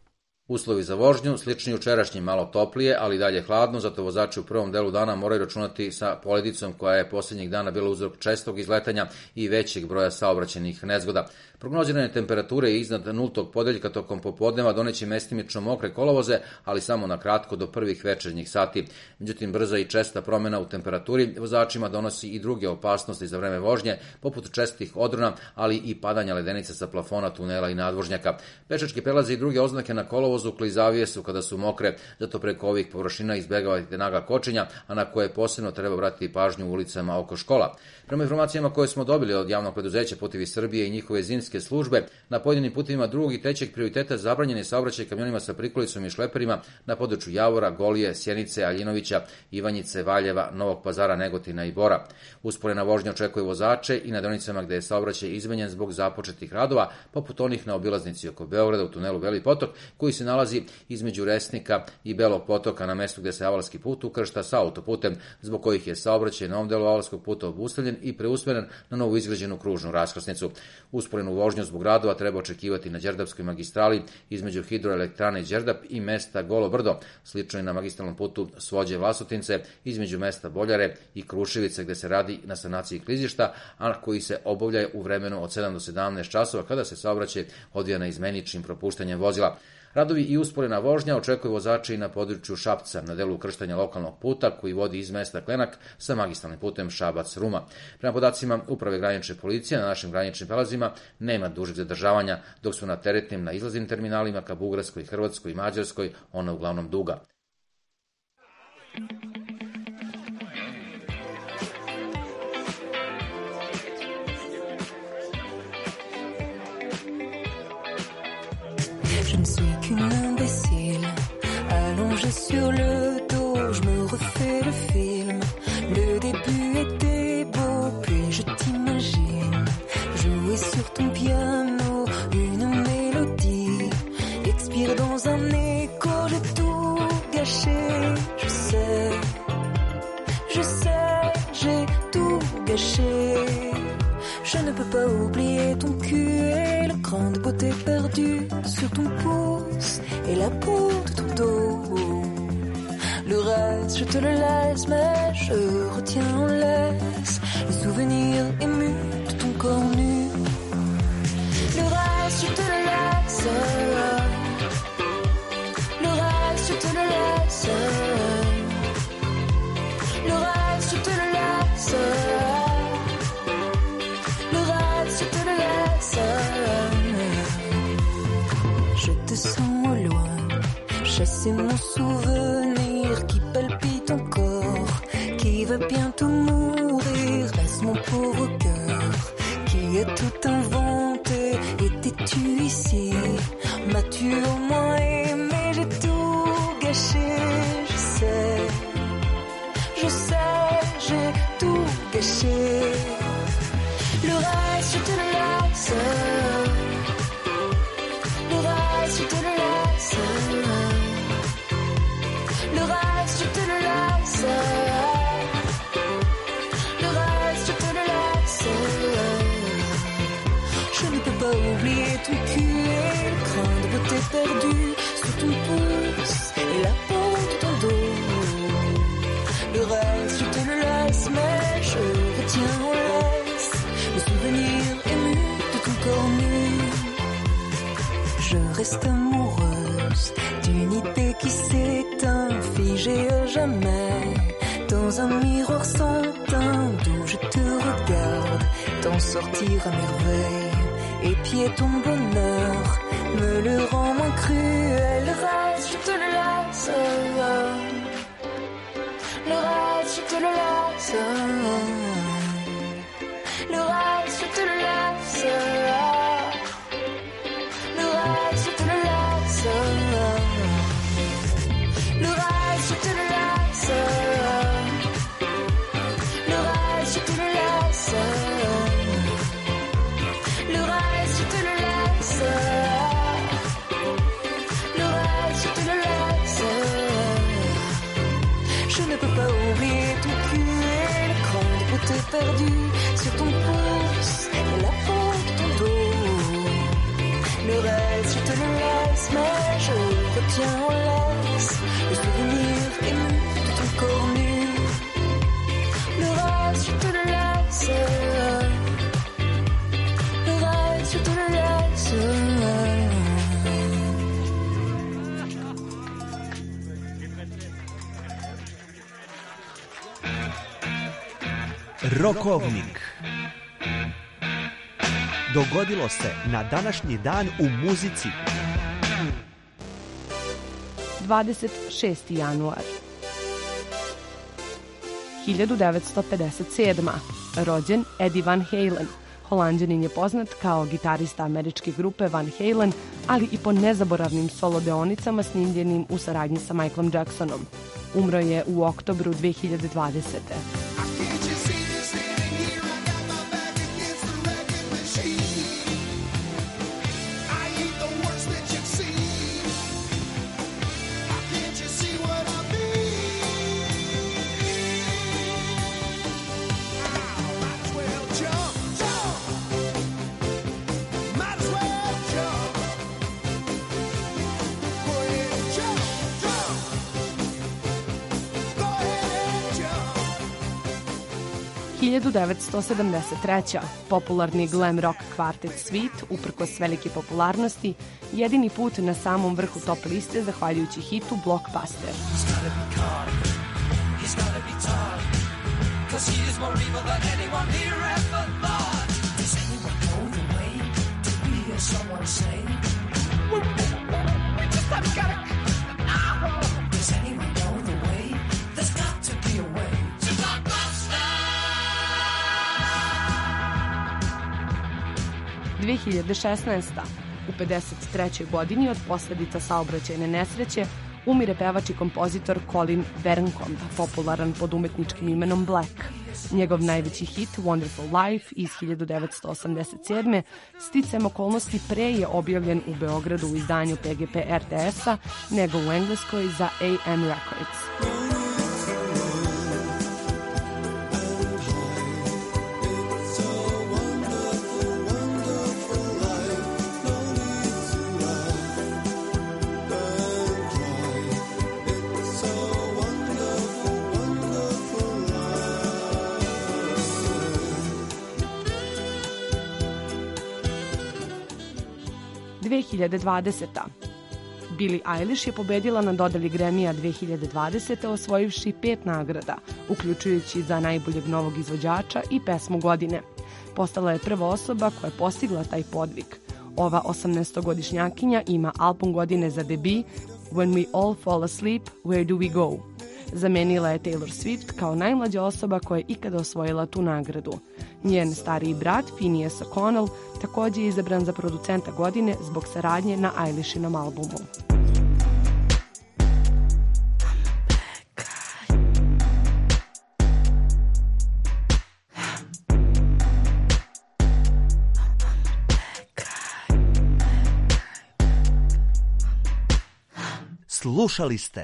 Uslovi za vožnju slični jučerašnjim, malo toplije, ali dalje hladno, zato vozači u prvom delu dana moraju računati sa poledicom koja je posljednjih dana bila uzrok čestog izletanja i većeg broja saobraćajnih nezgoda. Prognozirane temperature iznad nultog podeljka tokom popodneva doneće mestimično mokre kolovoze, ali samo na kratko do prvih večernjih sati. Međutim, brza i česta promjena u temperaturi vozačima donosi i druge opasnosti za vreme vožnje, poput čestih odrona, ali i padanja ledenice sa plafona, tunela i nadvožnjaka. Pešački prelaze i druge oznake na kolovozu klizavije su kada su mokre, zato preko ovih površina izbjegavajte nagla kočenja, a na koje posebno treba vratiti pažnju u ulicama oko škola. Prema informacijama koje smo dobili od javnog preduzeća Putevi Srbije i njihove zimske službe, na pojedinim putevima drugog i trećeg prioriteta zabranjen je saobraćaj kamionima sa prikolicom i šleperima na području Javora, Golije, Sjenice, Aljinovića, Ivanjice, Valjeva, Novog Pazara, Negotina i Bora. Usporena vožnja očekuje vozače i na deonicama gde je saobraćaj izmenjen zbog započetih radova, poput onih na obilaznici oko Beograda u tunelu Beli Potok, koji se nalazi između Resnika i Belog Potoka na mestu gde se avalski put ukršta sa autoputem, zbog kojih je saobraćaj na ovom delu avalskog puta obustavljen i preusmeren na novu izgrađenu kružnu raskrsnicu. Usporenu vožnju zbog radova treba očekivati na Đerdapskoj magistrali između hidroelektrane Đerdap i mesta Golo Brdo, slično i na magistralnom putu Svođe Vlasotince između mesta Boljare i Kruševice gde se radi na sanaciji klizišta, a koji se obavlja u vremenu od sedam do sedamnaest časova kada se saobraćaj odvija na izmeničnim propuštanjem vozila. Radovi i usporena vožnja očekuje vozače i na području Šapca, na delu ukrštanja lokalnog puta koji vodi iz mesta Klenak sa magistralnim putem Šabac-Ruma. Prema podacima Uprave granične policije, na našim graničnim prelazima nema dužeg zadržavanja, dok su na teretnim na izlaznim terminalima ka Bugarskoj, Hrvatskoj i Mađarskoj ona uglavnom duga. Je ne suis qu'une imbécile, allongée sur le dos, je me refais le film. Le début était beau, puis je t'imagine jouer sur ton piano une mélodie, expire dans un écho, j'ai tout gâché. Je sais, je sais, j'ai tout gâché. Je ne peux pas oublier ton cul et le cran de beauté perdu sur ton pouce et la peau de ton dos. Le reste, je te le laisse, mais je retiens en laisse le souvenir ému de ton corps nu. Le reste, je te le laisse. Le reste, je te le laisse. Le reste, je te le laisse. Je te sens au loin, chasser mon souvenir qui palpite encore, qui va bientôt mourir. Laisse mon pauvre cœur qui a tout inventé. Étais-tu ici? M'as-tu au moins aimé? J'ai tout gâché. Je sais, je sais, j'ai tout gâché. Le reste, je te le laisse. Le reste, je te le laisse. Le reste, je te le laisse. Le reste, je te le laisse. Je ne peux pas oublier ton cul et le cran de beauté perdu sur ton pouce et la peau de ton dos. Le reste, je te le laisse, mais je retiens en laisse le souvenir ému de ton corps nu. Je reste amoureuse d'une idée qui s'éteint, figée à jamais dans un miroir sans teint, d'où je te regarde t'en sortir à merveille. Épier ton bonheur me le rend moins cruel. Le reste, je te le laisse. Le reste, je te le laisse. Le reste, je te le laisse. Le reste, je te le laisse. Le reste, je te le laisse. Le reste, je te le laisse. Le reste, je te le laisse. Le reste, je te le laisse. Je ne peux pas oublier ton cul et le cran de beauté perdu sur ton pouce et la peau de ton dos. Le reste, je te le laisse, mais je Tiens, on laisse le souvenir ému de ton corps nu. Le reste, je te le laisse. Le reste, je te le laisse. Rokovnik. Dogodilo se na današnji dan u muzici. dvadeset šesti januar hiljadu devetsto pedeset sedma. Rođen Eddie Van Halen. Holanđanin je poznat kao gitarista američke grupe Van Halen, ali i po nezaboravnim solo deonicama snimljenim u saradnji sa Michaelom Jacksonom. Umro je u oktobru dve hiljade dvadesete. hiljadu devetsto sedamdeset treća. Popularni glam rock kvartet Sweet, uprkos velike popularnosti, jedini put na samom vrhu top liste zahvaljujući hitu Blockbuster. dve hiljade šesnaesta. U pedeset trećoj godini od posledica saobraćajne nesreće umire pevač i kompozitor Colin Verncombe, popularan pod umetničkim imenom Black. Njegov najveći hit Wonderful Life iz hiljadu devetsto osamdeset sedme. sticajem okolnosti pre je objavljen u Beogradu u izdanju P G P R T S-a nego u Engleskoj za A M Records. dve hiljade dvadeseta. Billie Eilish je pobedila na dodeli Grammy-a dve hiljade dvadesete. osvojivši pet nagrada, uključujući za najboljeg novog izvođača i pesmu godine. Postala je prva osoba koja je postigla taj podvig. Ova osamnaestogodišnjakinja ima album godine za debi When We All Fall Asleep, Where Do We Go? Zamenila je Taylor Swift kao najmlađa osoba koja je ikada osvojila tu nagradu. Njen stariji brat, Phineas O'Connell, također je izabran za producenta godine zbog saradnje na Eilishinom albumu. Slušali ste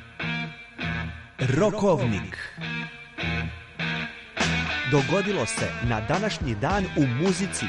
Rokovnik. Dogodilo se na današnji dan u muzici.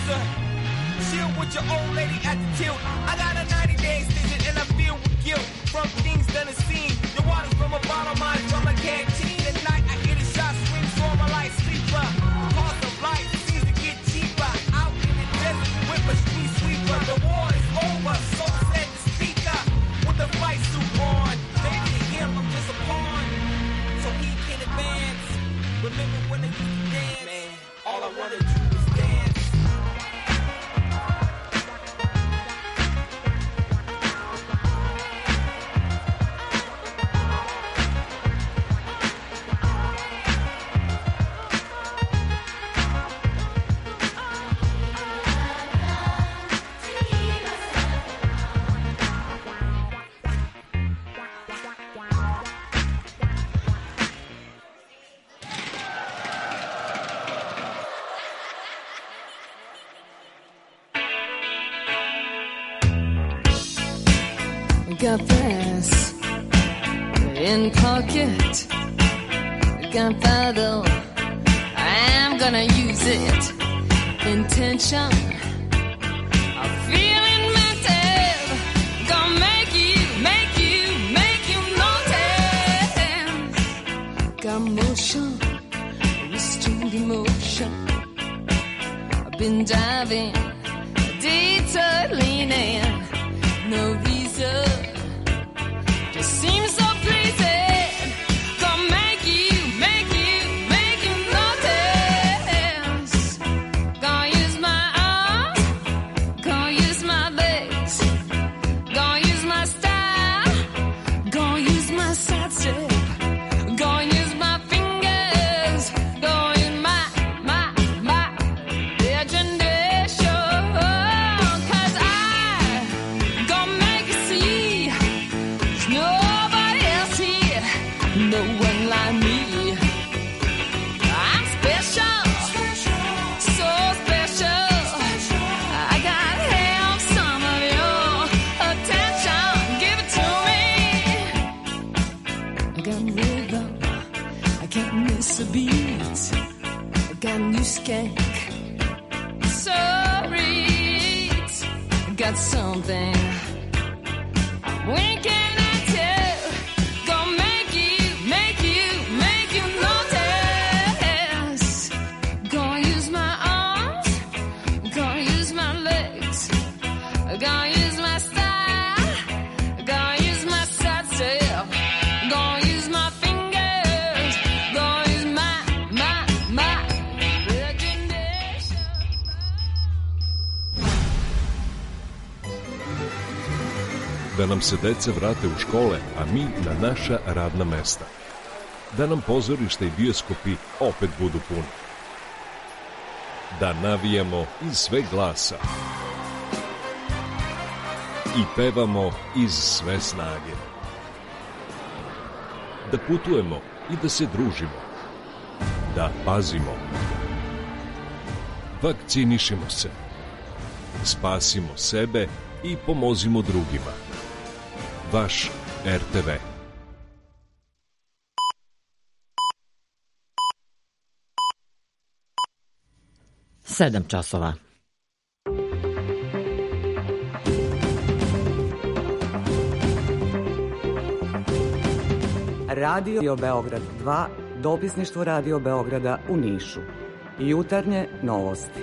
to chill with your old lady at the tilt. I got a ninety day extension and I feel with guilt from things done and seen. Your water's from a bottle, mine's from a canteen. At night I get a shot, swing for my light sleeper. Cost of life seems to get cheaper. Out in the desert with a street sweeper. The war is over, so said the speaker with the fight suit on. Maybe to him I'm just a pawn, so he can advance. Remember when they used to dance? Man, all I wanna do is dance. Got this in pocket, gunpowder, I'm gonna use it. Intention of feeling mental, gonna make you, make you, make you notice. Got motion, restrained emotion. I've been diving, detailing, no reason. Just seems so pleasing. Gonna make you, make you, make you notice. Gonna use my arms, gonna use my legs, gonna use my style, gonna use my side step, gonna use my fingers, gonna use my, my, my imagination. Cause I gonna make you see there's nobody else here, no one like me. I'm special, so special. I gotta have some of your attention. Give it to me. I got rhythm, I can't miss a beat. I got a new skank, sorry. I got something winking at you, gonna make you, make you, make you notice. Gonna use my arms, gonna use my legs, gonna use my style, gonna use my side step, gonna use my fingers, gonna use my, my, my imagination. Da nam se deca vrate u škole, a mi na naša radna mesta. Da nam pozorišta i bioskopi opet budu puni. Da navijamo iz sve glasa. I pevamo iz sve snage. Da putujemo i da se družimo. Da pazimo. Vakcinišimo se. Spasimo sebe i pomozimo drugima. Vaš R T V. Sedam časova. Radio Beograd dva, dopisništvo Radio Beograda u Nišu. Jutarnje novosti.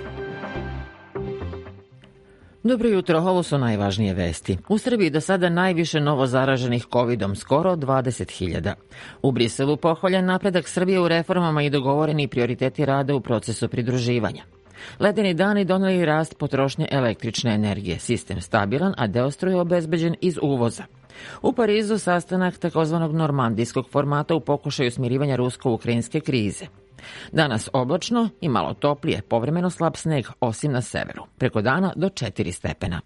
Dobro jutro, ovo su najvažnije vesti. U Srbiji do sada najviše novo zaraženih kovidom, skoro dvadeset hiljada. U Briselu pohvaljen napredak Srbije u reformama i dogovoreni prioriteti rada u procesu pridruživanja. Ledeni dani doneli rast potrošnje električne energije, sistem stabilan, a deo struje obezbeđen iz uvoza. U Parizu sastanak takozvanog normandijskog formata u pokušaju smirivanja rusko-ukrajinske krize. Danas oblačno i malo toplije, povremeno slab sneg, osim na severu. Preko dana do četiri stepena.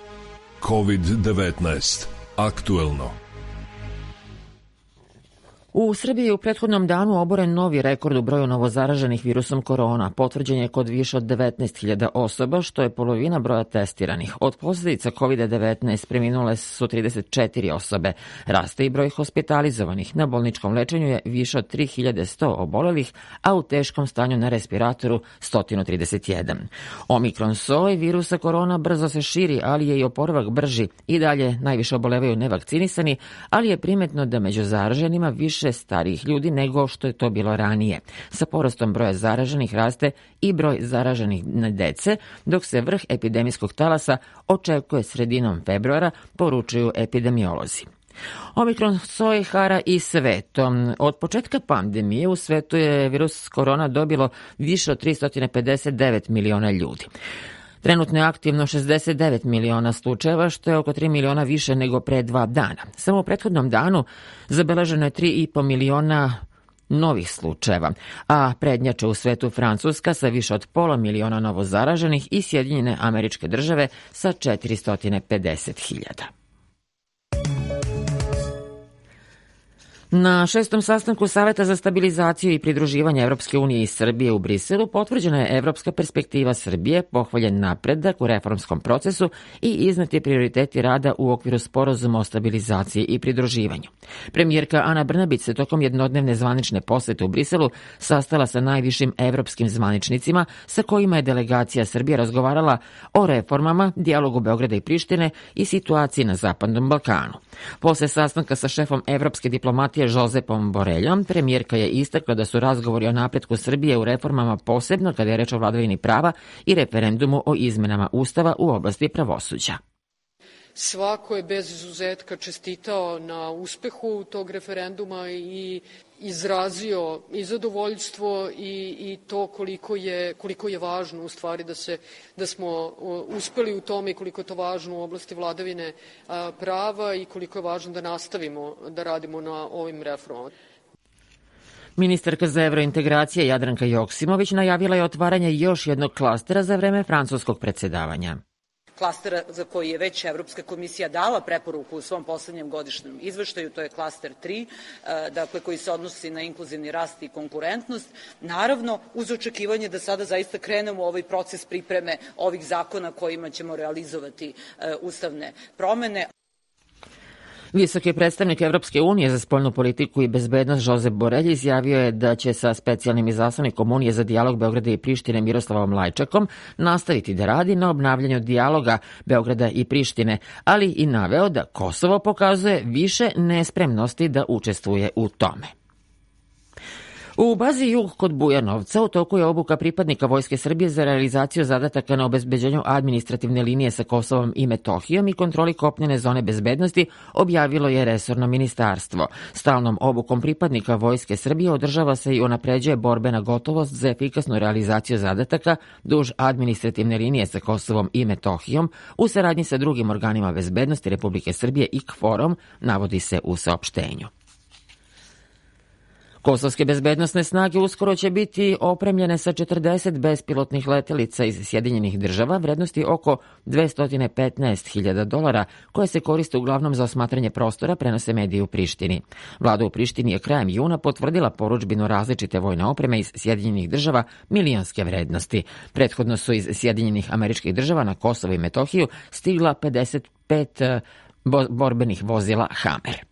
kovid devetnaest. Aktuelno. U Srbiji je u prethodnom danu oboren novi rekord u broju novozaraženih virusom korona. Potvrđen je kod više od devetnaest hiljada osoba, što je polovina broja testiranih. Od posljedica kovid devetnaest preminule su trideset četiri osobe. Raste i broj hospitalizovanih. Na bolničkom lečenju je više od tri hiljade sto obolelih, a u teškom stanju na respiratoru sto trideset jedan. Omikron soj virusa korona brzo se širi, ali je i oporavak brži. I dalje najviše obolevaju nevakcinisani, ali je primetno da među zaraženima više starijih ljudi nego što je to bilo ranije. Sa porastom broja zaraženih raste i broj zaraženih dece, dok se vrh epidemijskog talasa očekuje sredinom februara, poručuju epidemiolozi. Omikron soj hara i svetom. Od početka pandemije u svetu je virus korona dobilo više od tristo pedeset devet miliona ljudi. Trenutno je aktivno šezdeset devet miliona slučajeva, što je oko tri miliona više nego pre dva dana. Samo u prethodnom danu zabeleženo je tri i po miliona novih slučajeva, a prednjače u svetu Francuska sa više od pola miliona novozaraženih i Sjedinjene Američke Države sa četiristo pedeset hiljada. Na šestom sastanku Saveta za stabilizaciju i pridruživanje Evropske unije i Srbije u Briselu potvrđena je evropska perspektiva Srbije, pohvaljen napredak u reformskom procesu i izneti prioriteti rada u okviru sporazuma o stabilizaciji i pridruživanju. Premijerka Ana Brnabić se tokom jednodnevne zvanične posete u Briselu sastala sa najvišim evropskim zvaničnicima sa kojima je delegacija Srbije razgovarala o reformama, dijalogu Beograda i Prištine i situaciji na Zapadnom Balkanu. Posle sastanka sa šefom evropske diplomatije Josepom Boreljom, premijerka je istakla da su razgovori o napretku Srbije u reformama, posebno kada je reč o vladavini prava i referendumu o izmenama Ustava u oblasti pravosuđa. Svako je bez izuzetka čestitao na uspehu tog referenduma i izrazio i zadovoljstvo i, i to koliko je, koliko je važno u stvari da, se, da smo uspeli u tome i koliko je to važno u oblasti vladavine a, prava i koliko je važno da nastavimo da radimo na ovim reformama. Ministarka za evrointegracije Jadranka Joksimović najavila je otvaranje još jednog klastera za vreme francuskog predsjedavanja. Klastera za koji je već Evropska komisija dala preporuku u svom poslednjem godišnjem izveštaju, to je klaster tri, dakle koji se odnosi na inkluzivni rast i konkurentnost, naravno uz očekivanje da sada zaista krenemo u ovaj proces pripreme ovih zakona kojima ćemo realizovati ustavne promene. Visoki predstavnik Evropske unije za spoljnu politiku i bezbednost Josep Borelj izjavio je da će sa specijalnim izaslanikom Unije za dijalog Beograda i Prištine Miroslavom Lajčakom nastaviti da radi na obnavljanju dijaloga Beograda i Prištine, ali i naveo da Kosovo pokazuje više nespremnosti da učestvuje u tome. U bazi Jug kod Bujanovca u toku je obuka pripadnika Vojske Srbije za realizaciju zadataka na obezbeđenju administrativne linije sa Kosovom i Metohijom i kontroli kopnene zone bezbednosti, objavilo je resorno ministarstvo. Stalnom obukom pripadnika Vojske Srbije održava se i unapređuje borbena gotovost za efikasnu realizaciju zadataka duž administrativne linije sa Kosovom i Metohijom u saradnji sa drugim organima bezbednosti Republike Srbije i KFOR-om, navodi se u saopštenju. Kosovske bezbednosne snage uskoro će biti opremljene sa četrdeset bespilotnih letelica iz Sjedinjenih država vrednosti oko dvesta petnaest hiljada dolara, koje se koriste uglavnom za osmatranje prostora, prenose mediji u Prištini. Vlada u Prištini je krajem juna potvrdila porudžbinu različite vojne opreme iz Sjedinjenih država milionske vrednosti. Prethodno su iz Sjedinjenih Američkih država na Kosovo i Metohiju stigla pedeset pet borbenih vozila Hammer.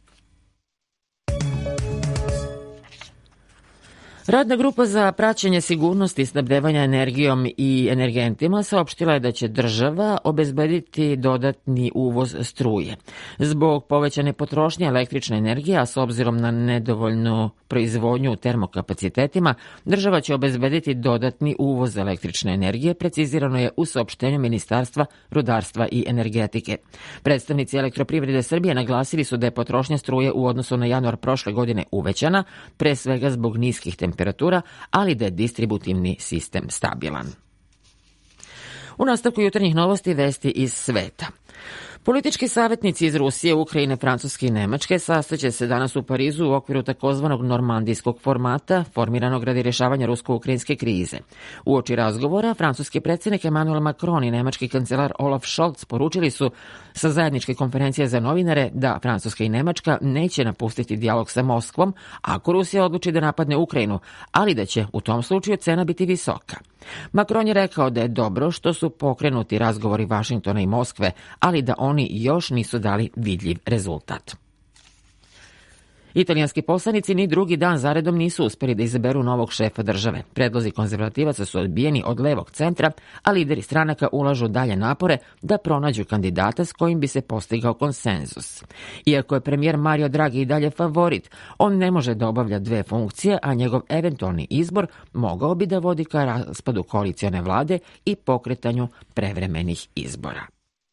Radna grupa za praćenje sigurnosti snabdevanja energijom i energentima saopštila je da će država obezbediti dodatni uvoz struje. Zbog povećane potrošnje električne energije, a s obzirom na nedovoljnu proizvodnju u termokapacitetima, država će obezbediti dodatni uvoz električne energije, precizirano je u saopštenju Ministarstva rudarstva i energetike. Predstavnici Elektroprivrede Srbije naglasili su da je potrošnja struje u odnosu na januar prošle godine uvećana, pre svega zbog niskih temperatura, ali da je distributivni sistem stabilan. U nastavku jutarnjih novosti vesti iz sveta. Politički savjetnici iz Rusije, Ukrajine, Francuske i Nemačke sastaće se danas u Parizu u okviru takozvanog normandijskog formata formiranog radi rješavanja rusko-ukrajinske krize. Uoči razgovora, francuski predsjednik Emmanuel Macron i nemački kancelar Olaf Scholz poručili su sa zajedničke konferencije za novinare da Francuska i Nemačka neće napustiti dijalog sa Moskvom ako Rusija odluči da napadne Ukrajinu, ali da će u tom slučaju cena biti visoka. Macron je rekao da je dobro što su pokrenuti razgovori Vašingtona i Moskve, ali da oni još nisu dali vidljiv rezultat. Italijanski poslanici ni drugi dan zaredom nisu uspjeli da izaberu novog šefa države. Predlozi konzervativaca su odbijeni od levog centra, a lideri stranaka ulažu dalje napore da pronađu kandidata s kojim bi se postigao konsenzus. Iako je premijer Mario Draghi i dalje favorit, on ne može da obavlja dve funkcije, a njegov eventualni izbor mogao bi da vodi ka raspadu koalicione vlade i pokretanju prevremenih izbora.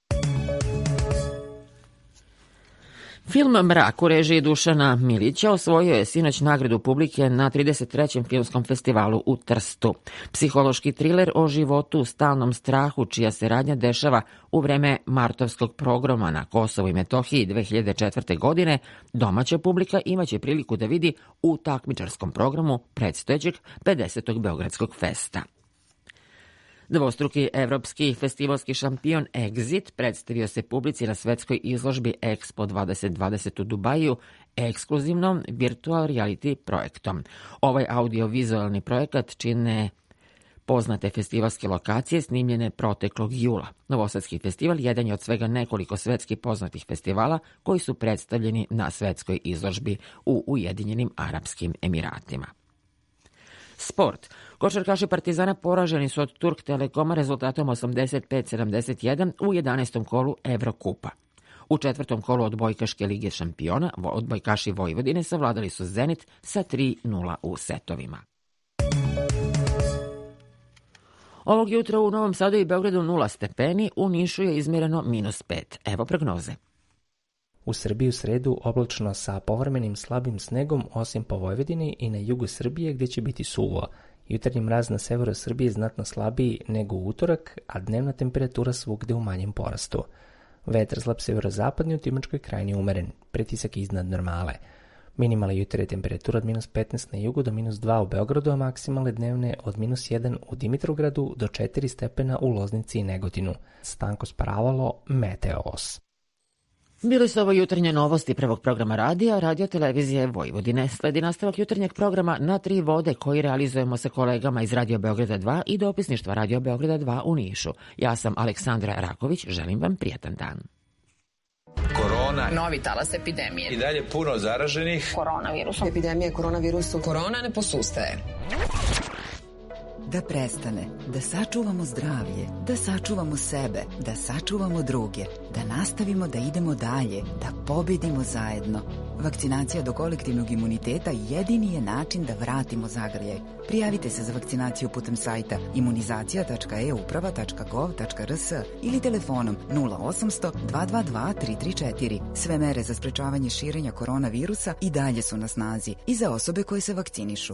Film Mrak u režiji Dušana Milića osvojio je sinoć nagradu publike na trideset trećem filmskom festivalu u Trstu. Psihološki triler o životu u stalnom strahu, čija se radnja dešava u vreme martovskog pogroma na Kosovu i Metohiji dve hiljade četvrte. godine, domaća publika imaće priliku da vidi u takmičarskom programu predstojećeg pedesetog Beogradskog festa. Dvostruki evropski festivalski šampion Exit predstavio se publici na svetskoj izložbi Expo dvadeset dvadeset u Dubaju ekskluzivnom virtual reality projektom. Ovaj audiovizualni projekat čine poznate festivalske lokacije snimljene proteklog jula. Novosadski festival jedan je od svega nekoliko svetski poznatih festivala koji su predstavljeni na svetskoj izložbi u Ujedinjenim Arapskim Emiratima. Sport. Košarkaši Partizana poraženi su od Turk Telekoma rezultatom osamdeset pet sedamdeset jedan u jedanaestom kolu Evrokupa. U četvrtom kolu odbojkaške lige šampiona odbojkaši Vojvodine savladali su Zenit sa tri nula u setovima. Ovog jutra u Novom Sadu i Beogradu nula stepeni, u Nišu je izmjereno minus pet. Evo prognoze. U Srbiji u sredu oblačno sa povremenim slabim snegom, osim po Vojvodini i na jugu Srbije gdje će biti suvo. Jutarnji mraz na severu Srbije znatno slabiji nego u utorak, a dnevna temperatura svugde u manjem porastu. Vetar slab severozapadni, u Timočkoj krajini umeren, pritisak iznad normale. Minimalna jutarnja temperatura od minus petnaest na jugu do minus dva u Beogradu, a maksimalne dnevne od minus jedan u Dimitrovgradu do četiri stepena u Loznici i Negotinu. Stanko sparavalo Meteos. Bili su ovo jutarnje novosti prvog programa radija, radio televizije Vojvodine. Sledi nastavak jutarnjeg programa Na tri vode koji realizujemo sa kolegama iz Radio Beograda dva i dopisništva Radio Beograda dva u Nišu. Ja sam Aleksandra Raković, želim vam prijatan dan. Korona. Novi talas epidemije. I dalje puno zaraženih. Koronavirusom. Epidemija koronavirusom. Korona ne posustaje. Da prestane, da sačuvamo zdravlje, da sačuvamo sebe, da sačuvamo druge, da nastavimo da idemo dalje, da pobedimo zajedno. Vakcinacija do kolektivnog imuniteta jedini je način da vratimo zagrljaj. Prijavite se za vakcinaciju putem sajta imunizacija tačka e uprava tačka gov tačka r s ili telefonom nula osamsto dva dva dva tri tri četiri. Sve mere za sprečavanje širenja koronavirusa i dalje su na snazi i za osobe koje se vakcinišu.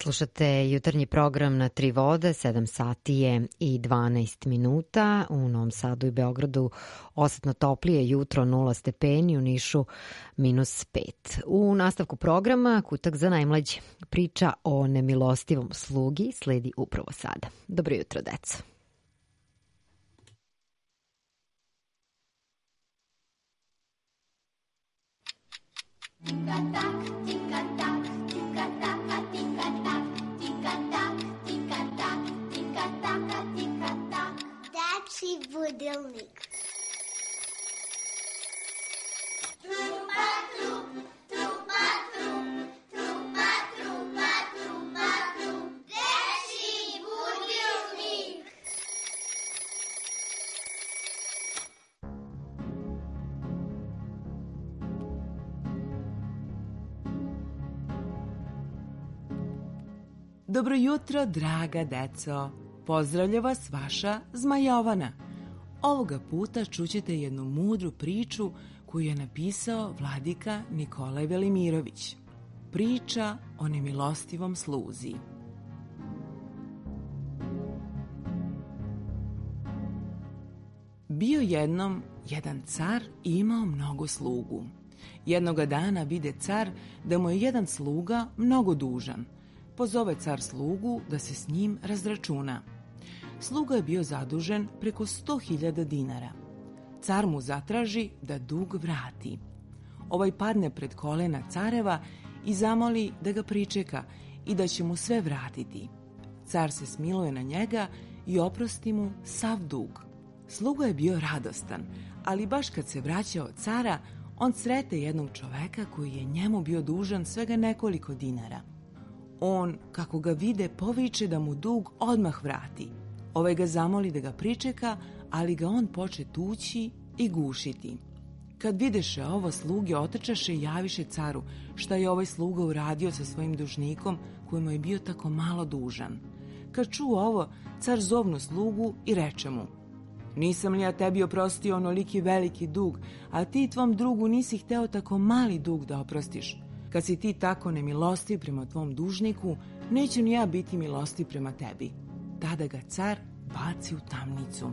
Slušate jutarnji program na Tri vode, sedam sati je i dvanaest minuta. U Novom Sadu i Beogradu osetno toplije jutro, nula stepeni, u Nišu minus pet. U nastavku programa Kutak za najmlađe. Priča o nemilostivom slugi sledi upravo sada. Dobro jutro, deco. Tika-tak, tika-tak, tika-taka, tika-tak, tika-tak, tika-tak, tika-taka, tika-tak. Dečji budilnik. Trupa, trup, trupa, trup, trupa, trupa, trupa, trup. Dečji budilnik. Dobro jutro, draga deco. Pozdravlja vas vaša Zmajovana. Ovoga puta čućete jednu mudru priču koju je napisao vladika Nikolaj Velimirović. Priča o nemilostivom sluzi. Bio jednom jedan car i imao mnogo slugu. Jednoga dana vide car da mu je jedan sluga mnogo dužan. Pozove car slugu da se s njim razračuna. Sluga je bio zadužen preko sto hiljada dinara. Car mu zatraži da dug vrati. Ovaj padne pred kolena careva i zamoli da ga pričeka i da će mu sve vratiti. Car se smiluje na njega i oprosti mu sav dug. Sluga je bio radostan, ali baš kad se vraća od cara, on srete jednog čoveka koji je njemu bio dužan svega nekoliko dinara. On, kako ga vide, poviče da mu dug odmah vrati. Ovaj ga zamoli da ga pričeka, ali ga on poče tući i gušiti. Kad videše ovo, sluge otrčaše i javiše caru šta je ovaj sluga uradio sa svojim dužnikom kojemu je bio tako malo dužan. Kad čuo ovo, car zovnu slugu i reče mu: nisam li ja tebi oprostio onoliki veliki dug, a ti tvom drugu nisi hteo tako mali dug da oprostiš. Kad si ti tako nemilostiv prema tvom dužniku, neću ni ja biti milostiv prema tebi. Tada ga car baci u tamnicu.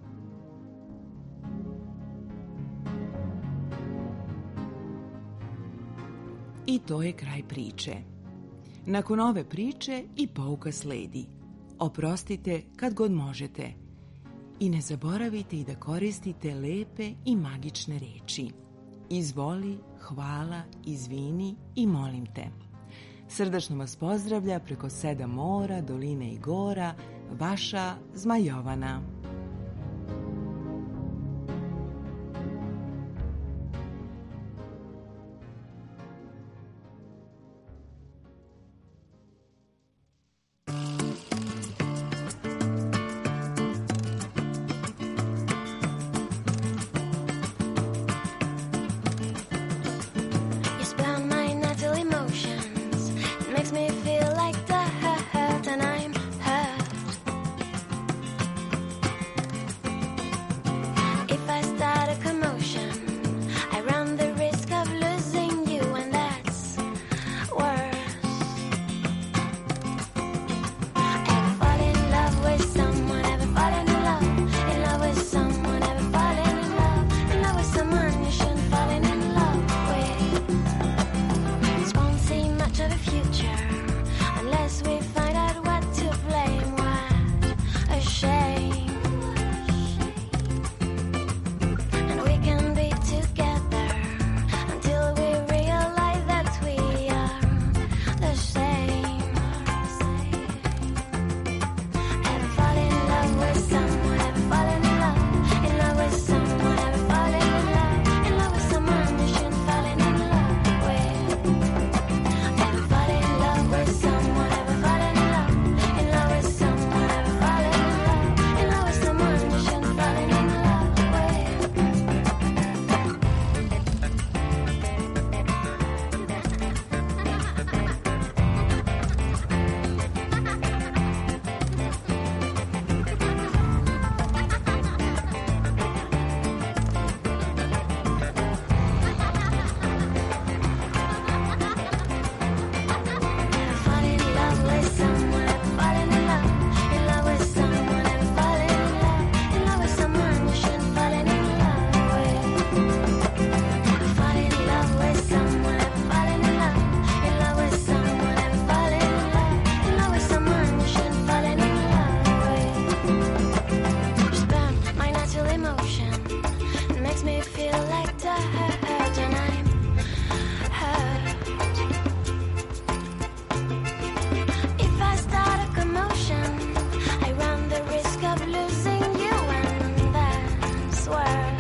I to je kraj priče. Nakon ove priče i pouka sledi. Oprostite kad god možete. I ne zaboravite i da koristite lepe i magične reči. Izvoli, hvala, izvini i molim te. Srdačno vas pozdravlja preko sedam mora, doline i gora, vaša Zmajovana. makes me feel like dirt, and I'm hurt. If I start a commotion, I run the risk of losing you, and that's worse.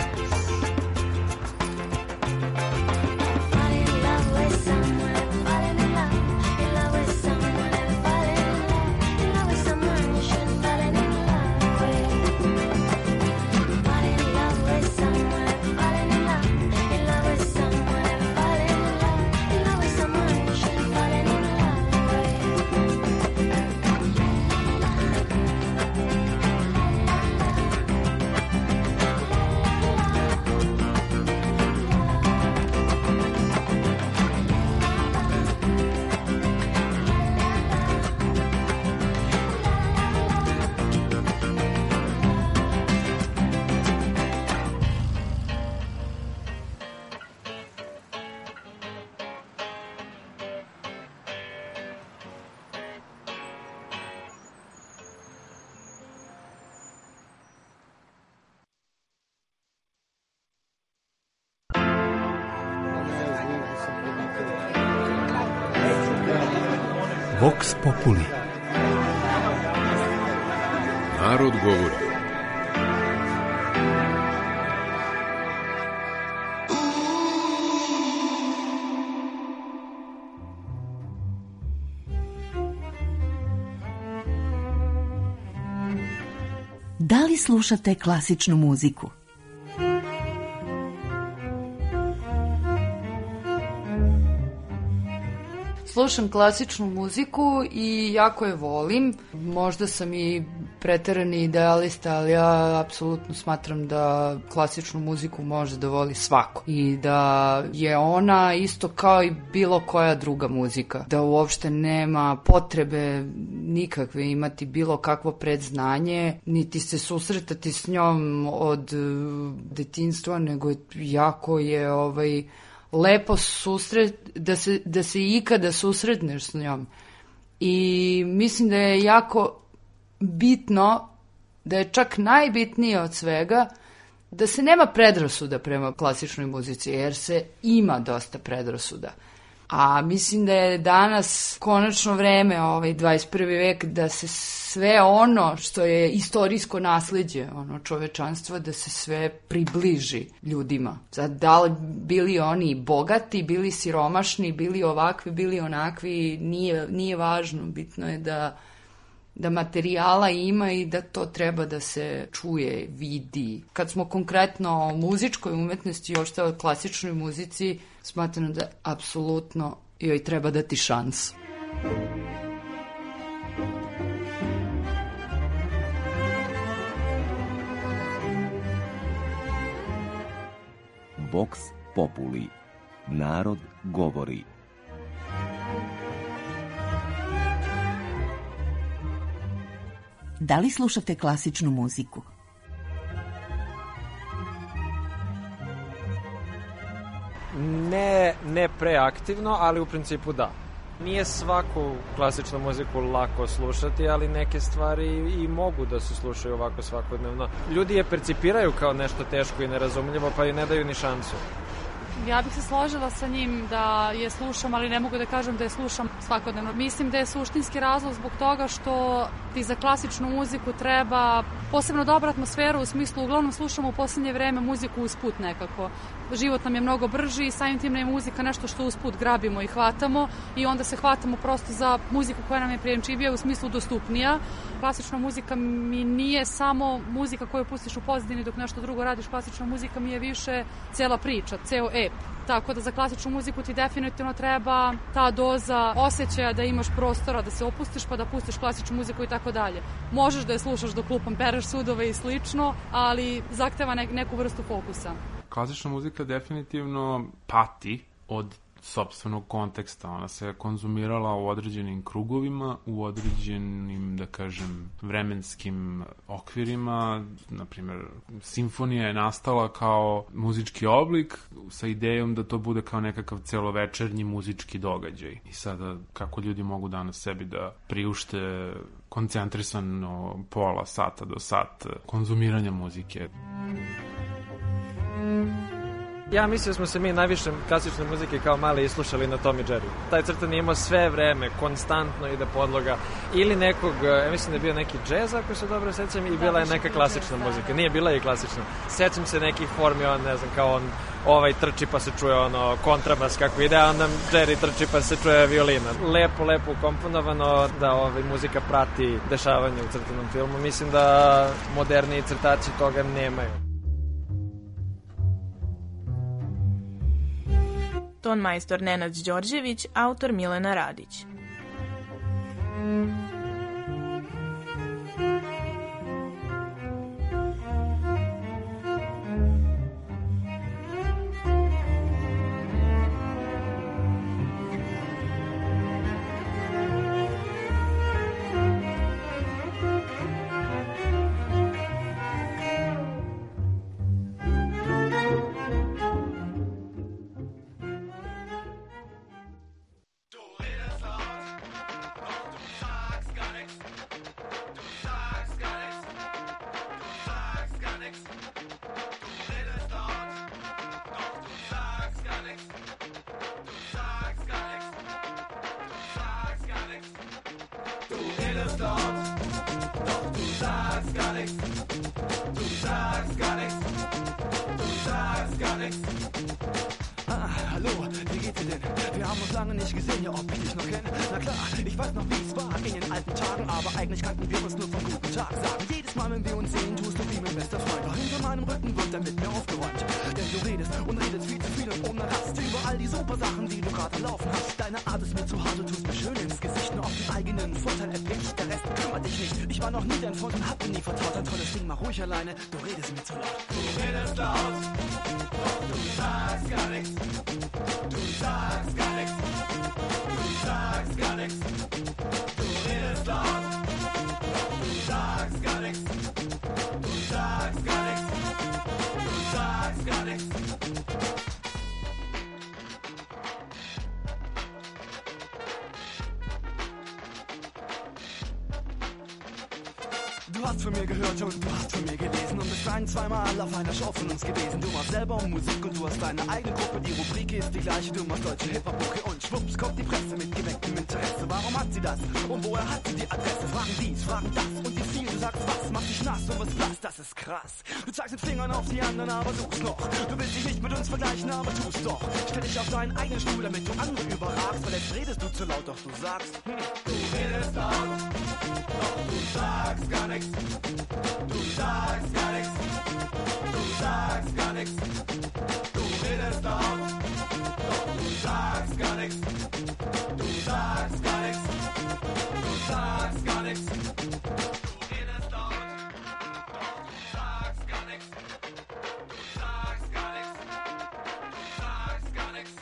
Falling in love with someone, falling in love, in love with someone, and falling in love, in love with someone you shouldn't falling in love with. Falling in love with someone, falling in love, in love with someone, and falling in love, in love with someone you shouldn't falling in love with. Vox Populi. Narod govori. Da li slušate klasičnu muziku? Slušam klasičnu muziku i jako je volim. Možda sam i preterani idealista, ali ja apsolutno smatram da klasičnu muziku može da voli svako. I da je ona isto kao i bilo koja druga muzika. Da uopšte nema potrebe nikakve imati bilo kakvo predznanje, niti se susretati s njom od detinjstva, nego jako je ovaj... lepo susret, da se, da se ikada susretneš s njom. I mislim da je jako bitno, da je čak najbitnije od svega, da se nema predrasuda prema klasičnoj muzici, jer se ima dosta predrasuda. A mislim da je danas konačno vreme, ovaj dvadeset prvi vek, da se sve ono što je istorijsko nasleđe ono čovečanstva, da se sve približi ljudima. Sad, da li bili oni bogati, bili siromašni, bili ovakvi, bili onakvi, nije, nije važno. Bitno je da, da materijala ima i da to treba da se čuje, vidi. Kad smo konkretno o muzičkoj umetnosti, još o klasičnoj muzici, smatram da apsolutno joj treba dati šansu. Vox Populi. Narod govori. Da li slušate klasičnu muziku? Ne, ne preaktivno, ali u principu da. Nije svaku klasičnu muziku lako slušati, ali neke stvari i mogu da se slušaju ovako svakodnevno. Ljudi je percipiraju kao nešto teško i nerazumljivo, pa i ne daju ni šansu. Ja bih se složila sa njim da je slušam, ali ne mogu da kažem da je slušam svakodnevno. Mislim da je suštinski razlog zbog toga što ti za klasičnu muziku treba posebno dobra atmosfera, u smislu uglavnom slušamo u posljednje vreme muziku usput nekako. Život nam je mnogo brži i samim tim je muzika nešto što usput grabimo i hvatamo i onda se hvatamo prosto za muziku koja nam je prijemčivija, u smislu dostupnija. Klasična muzika mi nije samo muzika koju pustiš u pozadini dok nešto drugo radiš. Klasična muzika mi je više cijela priča, ceo ep. Tako da za klasičnu muziku ti definitivno treba ta doza osjećaja da imaš prostora da se opustiš pa da pustiš klasičnu muziku i tako dalje. Možeš da je slušaš dok lupam pereš sudove i slično, ali zahteva ne, neku vrstu fokusa. Klasična muzika definitivno pati od sopstvenog konteksta. Ona se konzumirala u određenim krugovima, u određenim, da kažem, vremenskim okvirima. Naprimjer, simfonija je nastala kao muzički oblik sa idejom da to bude kao nekakav celovečernji muzički događaj. I sada, kako ljudi mogu danas sebi da priušte koncentrisano pola sata do sat konzumiranja muzike. Ja mislim da smo se mi najviše klasične muzike kao mali islušali na Tom i Jerry. Taj crtan je imao sve vreme, konstantno ide podloga. Ili nekog, ja mislim da je bio neki džez, ako se dobro sećam, i bila je neka klasična muzika. Nije bila i klasična. Sećam se nekih formi, on, ne znam, kao on ovaj trči pa se čuje ono kontrabas kako ide, a onda Jerry trči pa se čuje violina. Lepo, lepo ukomponovano da ovaj, muzika prati dešavanje u crtanom filmu. Mislim da moderniji crtači toga nemaju. Tonmajstor Nenad Đorđević, autor Milena Radić. Du hast von mir gehört und du hast von mir gelesen und bist ein, zweimal auf einer Show von uns gewesen. Du machst selber Musik und du hast deine eigene Gruppe. Die Rubrik ist die gleiche, du machst deutsche Hip-Hop-Mucke und schwupps kommt die Presse mit gewecktem Interesse. Warum hat sie das? Und woher hat sie die Adresse? Fragen dies, fragen das und wie viel, du sagst was, mach dich nass und was blass, das ist krass. Du zeigst mit Fingern auf die anderen, aber suchst noch. Du willst dich nicht mit uns vergleichen, aber tust doch. Stell dich auf deinen eigenen Stuhl, damit du andere überragst, weil jetzt redest du zu laut, doch du sagst, hm, du redest laut, doch du sagst gar nichts. Du sagst gar nichts. Du sagst gar nichts. Du redest laut, doch du sagst gar nichts. Du sagst gar nichts. Du sagst gar nichts. Du redest laut, doch du sagst gar nichts. Du sagst gar nichts. Du sagst gar nichts.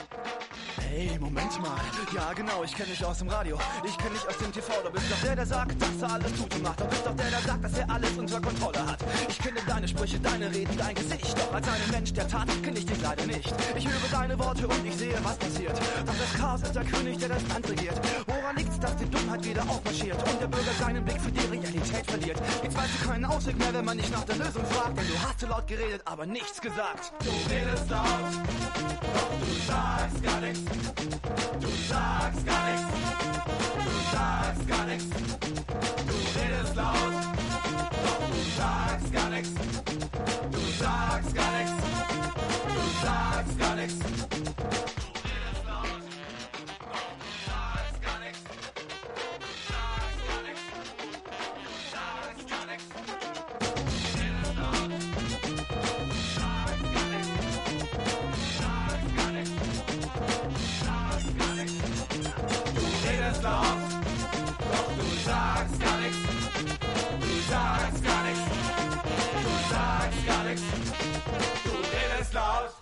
Hey, Moment mal. Ja, genau, ich kenne dich aus dem Radio. Ich kenne dich aus dem T V. Du bist doch der, der sagt, dass er alles tut und macht. Du bist doch der, der sagt, dass er alles unter Kontrolle hat. Ich kenne deine Sprüche, deine Reden, dein Gesicht. Doch als einen Mensch der Tat kenne ich dich leider nicht. Ich höre deine Worte und ich sehe, was passiert. Doch das Chaos ist der König, der das Land regiert. Woran liegt's, dass die Dummheit wieder aufmarschiert und der Bürger seinen Blick für die Realität verliert? Jetzt weißt du keinen Ausweg mehr, wenn man nicht nach der Lösung fragt. Denn du hast so laut geredet, aber nichts gesagt. Du redest laut, doch du sagst gar nichts. Du sagst gar nichts. Du sagst gar nichts. Du redest laut, doch du sagst gar nichts. Du sagst gar nichts. Du sagst gar nichts. Du redest laut, doch du sagst gar nichts. Du sagst gar nichts. Du sagst gar nichts. Du redest laut, du sagst gar nichts. Du sagst gar nichts. Du sagst gar nichts. Du redest laut, doch du sagst gar nichts. Du sagst gar nichts. Du sagst gar nichts. Du redest laut.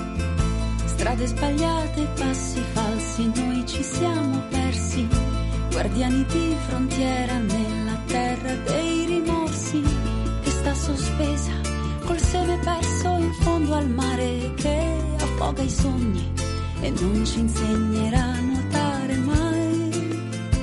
Strade sbagliate, passi falsi, noi ci siamo persi. guardiani di frontiera nella terra dei rimorsi, che sta sospesa col seme perso in fondo al mare, che affoga i sogni e non ci insegnerà a nuotare mai.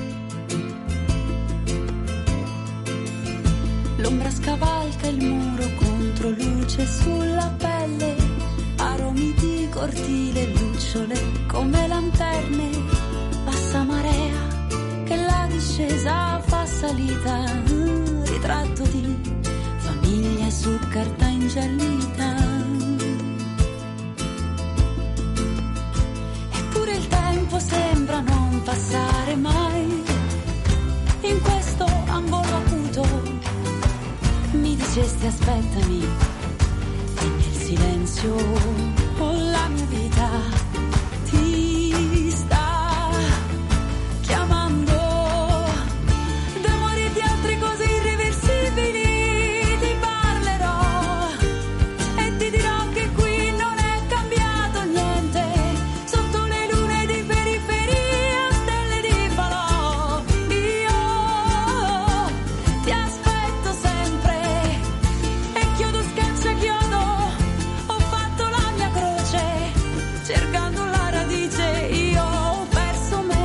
L'ombra scavalca il muro contro luce sulla pelle, aromi di cortile, lucciole come lanterne, passa marea che la discesa fa salita, ritratto di famiglia su carta ingiallita. Eppure il tempo sembra non passare mai, in questo angolo acuto mi dicesti aspettami, e nel silenzio oh, la mia vita ti sta chiamando. D'amori di altri così irreversibili ti parlerò e ti dirò che qui non è cambiato niente, sotto le lune di periferia, stelle di falò. Io ti aspetto sempre e chiodo scaccia chiodo, ho fatto la mia croce cercando la radice, io ho perso me.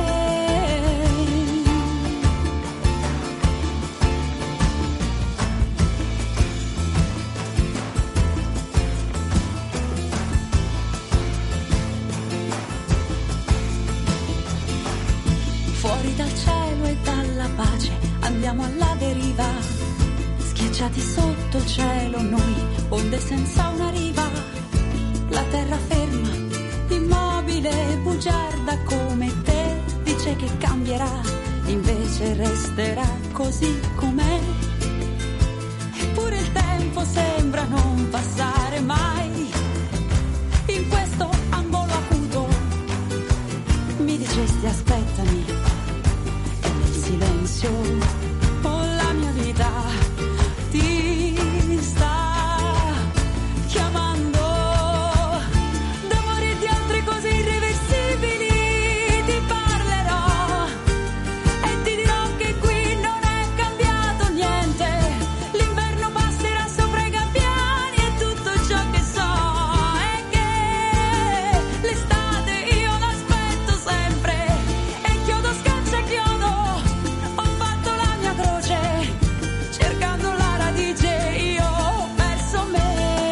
Fuori dal cielo e dalla pace andiamo alla deriva, schiacciati sotto il cielo noi, onde senza una riva, la terra ferma, immobile, bugiarda come te, dice che cambierà, invece resterà così com'è. Eppure il tempo sembra non passare mai, in questo angolo acuto mi dicesti aspettami, e nel silenzio oh, la mia vita ti sta chiamando. D'amori di altri così irreversibili ti parlerò e ti dirò che qui non è cambiato niente, l'inverno passerà sopra i gabbiani e tutto ciò che so è che l'estate io l'aspetto sempre e chiodo scaccia chiodo, ho fatto la mia croce cercando la radice, io ho perso me.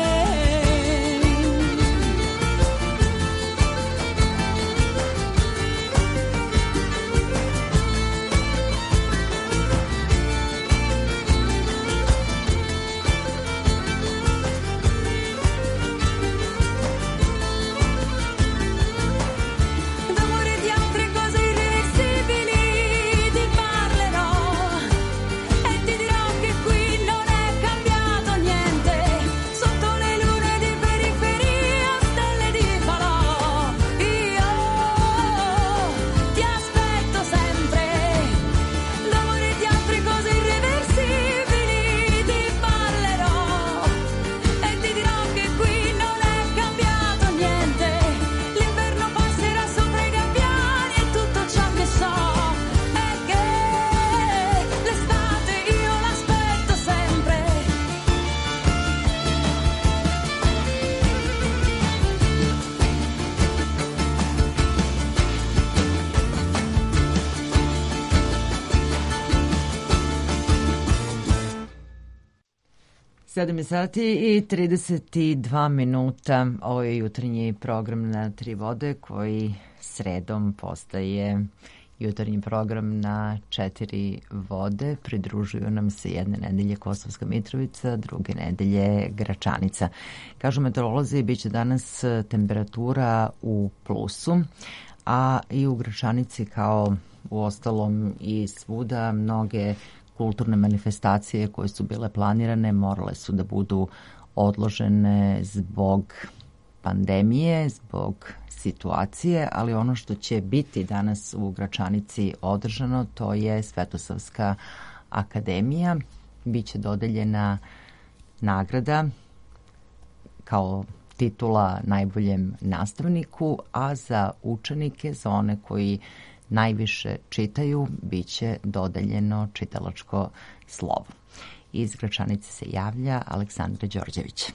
D'amore di altre cose irreversibili ti parlerò e ti dirò che qui non è cambiato niente, sotto le lune di periferia, stelle di falò. Io ti aspetto sempre, d'amore di altre cose irreversibili ti parlerò e ti dirò che qui non è cambiato niente, l'inverno passerà sopra i gabbiani e tutto ciò che so è che l'estate io l'aspetto sempre. sedam sati i trideset dva minuta. Ovo je jutarnji program na Tri vode koji sredom postaje jutarnji program na Četiri vode. Pridružuju nam se jedne nedelje Kosovska Mitrovica, druge nedelje Gračanica. Kažu meteorolozi, bit će danas temperatura u plusu, a i u Gračanici kao u ostalom i svuda mnoge kulturne manifestacije koje su bile planirane morale su da budu odložene zbog pandemije, zbog situacije, ali ono što će biti danas u Gračanici održano to je Svetosavska akademija. Biće dodeljena nagrada kao titula najboljem nastavniku, a za učenike, za one koji najviše čitaju, bit će dodeljeno čitalačko slovo. Iz Gračanice se javlja Aleksandra Đorđević.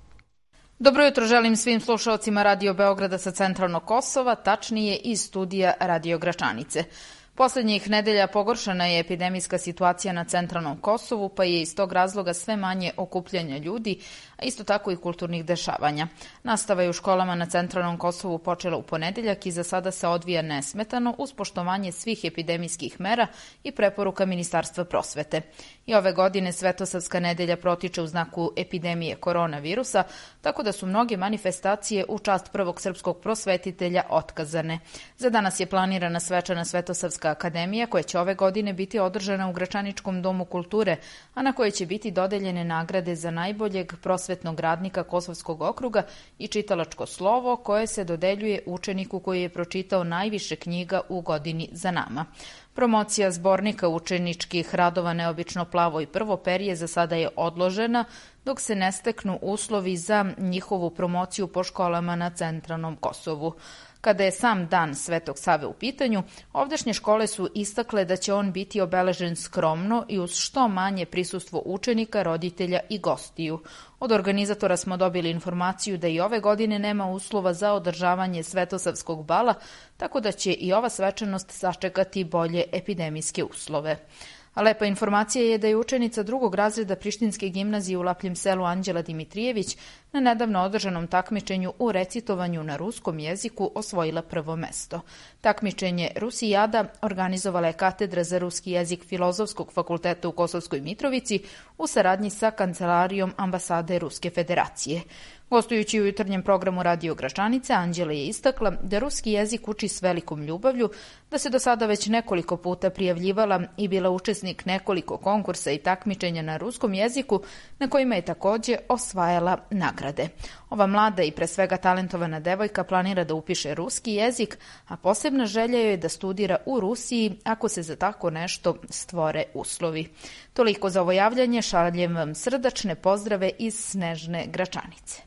Dobro jutro želim svim slušalcima Radio Beograda sa centralnog Kosova, tačnije iz studija Radio Gračanice. Poslednjih nedelja pogoršana je epidemijska situacija na centralnom Kosovu, pa je iz tog razloga sve manje okupljanja ljudi, a isto tako i kulturnih dešavanja. Nastava je u školama na centralnom Kosovu počela u ponedeljak i za sada se odvija nesmetano uz poštovanje svih epidemijskih mera i preporuka Ministarstva prosvete. I ove godine Svetosavska nedelja protiče u znaku epidemije koronavirusa, tako da su mnoge manifestacije u čast prvog srpskog prosvetitelja otkazane. Za danas je planirana svečana Svetosavska akademija koja će ove godine biti održana u Gračaničkom domu kulture, a na kojoj će biti dodeljene nagrade za najboljeg prosvetnog radnika Kosovskog okruga i čitalačko slovo koje se dodeljuje učeniku koji je pročitao najviše knjiga u godini za nama. Promocija zbornika učeničkih radova Neobično plavo i prvo perje za sada je odložena dok se ne steknu uslovi za njihovu promociju po školama na centralnom Kosovu. Kada je sam dan Svetog Save u pitanju, ovdašnje škole su istakle da će on biti obeležen skromno i uz što manje prisustvo učenika, roditelja i gostiju. Od organizatora smo dobili informaciju da i ove godine nema uslova za održavanje Svetosavskog bala, tako da će i ova svečanost sačekati bolje epidemijske uslove. A lepa informacija je da je učenica drugog razreda Prištinske gimnazije u Lapljem selu Anđela Dimitrijević na nedavno održanom takmičenju u recitovanju na ruskom jeziku osvojila prvo mesto. Takmičenje Rusijada organizovala je Katedra za ruski jezik Filozofskog fakulteta u Kosovskoj Mitrovici u saradnji sa Kancelarijom ambasade Ruske federacije. Gostujući u jutarnjem programu Radio Gračanice, Anđela je istakla da ruski jezik uči s velikom ljubavlju, da se do sada već nekoliko puta prijavljivala i bila učesnik nekoliko konkursa i takmičenja na ruskom jeziku, na kojima je takođe osvajala nagrade. Ova mlada i pre svega talentovana devojka planira da upiše ruski jezik, a posebna želja joj je da studira u Rusiji ako se za tako nešto stvore uslovi. Toliko za ovo javljanje, šaljem vam srdačne pozdrave iz snežne Gračanice.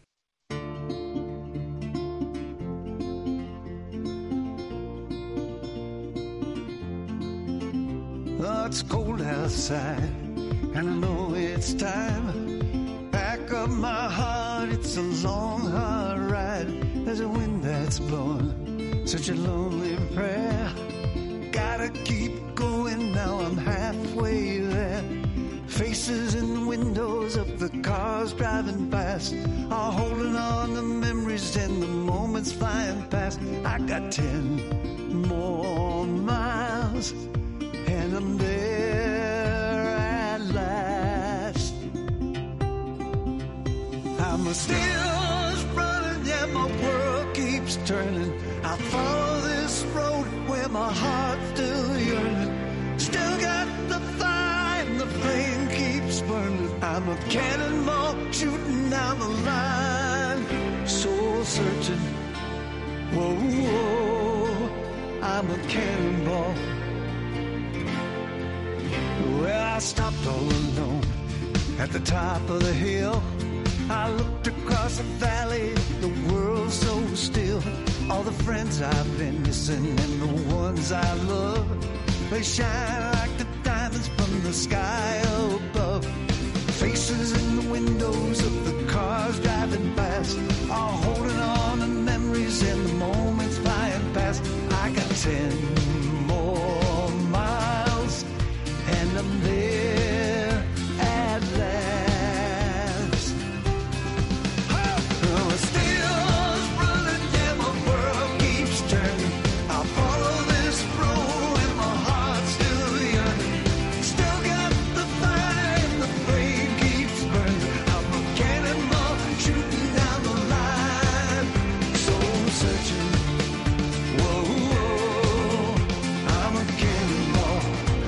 Oh, it's cold outside, and I know it's time. Back of my heart, it's a long, hard ride. There's a wind that's blowing, such a lonely prayer. Gotta keep going now, I'm halfway there. Faces in the windows of the cars driving past are holding on to memories and the moments flying past. I got ten more miles and I'm there at last. I'm still running, yeah, my world keeps turning. I follow this road where my heart's still yearning. Still got the fire and the flame keeps burning. I'm a cannonball shooting down the line, soul searching. Whoa, whoa, I'm a cannonball. Well, I stopped all alone at the top of the hill. I looked across the valley, the world's so still. All the friends I've been missing and the ones I love, they shine like the diamonds from the sky above. Faces in the windows of the cars driving past are holding on to memories and the moments flying past. I got ten more miles and I'm there at last. Oh, still running, yeah, my world keeps turning. I follow this road and my heart's still yearning. Still got the fire and the flame keeps burning. I'm a cannonball shooting down the line, soul searching. Whoa, whoa, I'm a cannonball.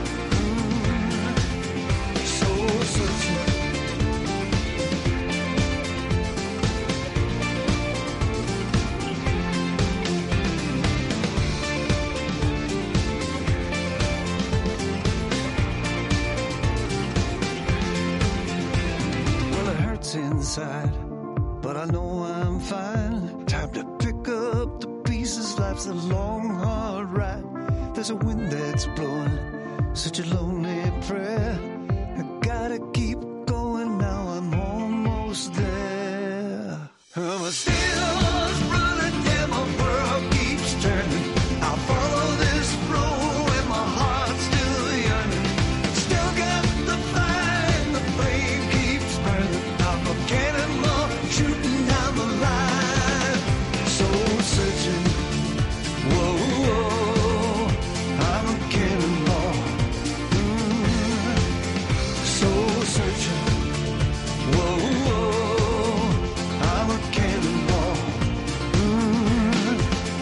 Well, it hurts inside, but I know I'm fine. Time to pick up the pieces. Life's a long, hard ride. there's a wind that's blowing, such a lonely prayer. I gotta keep going now, I'm almost there. I'm a steel's running, yeah, my world keeps turning. I'll follow this road where my heart's still yearning. Still got the fire and the flame keeps burning. I'm a cannonball shooting down the line. Soul searching, whoa, whoa, I'm a cannonball. Mm. Soul searching, whoa, whoa, I'm a cannonball. Mm.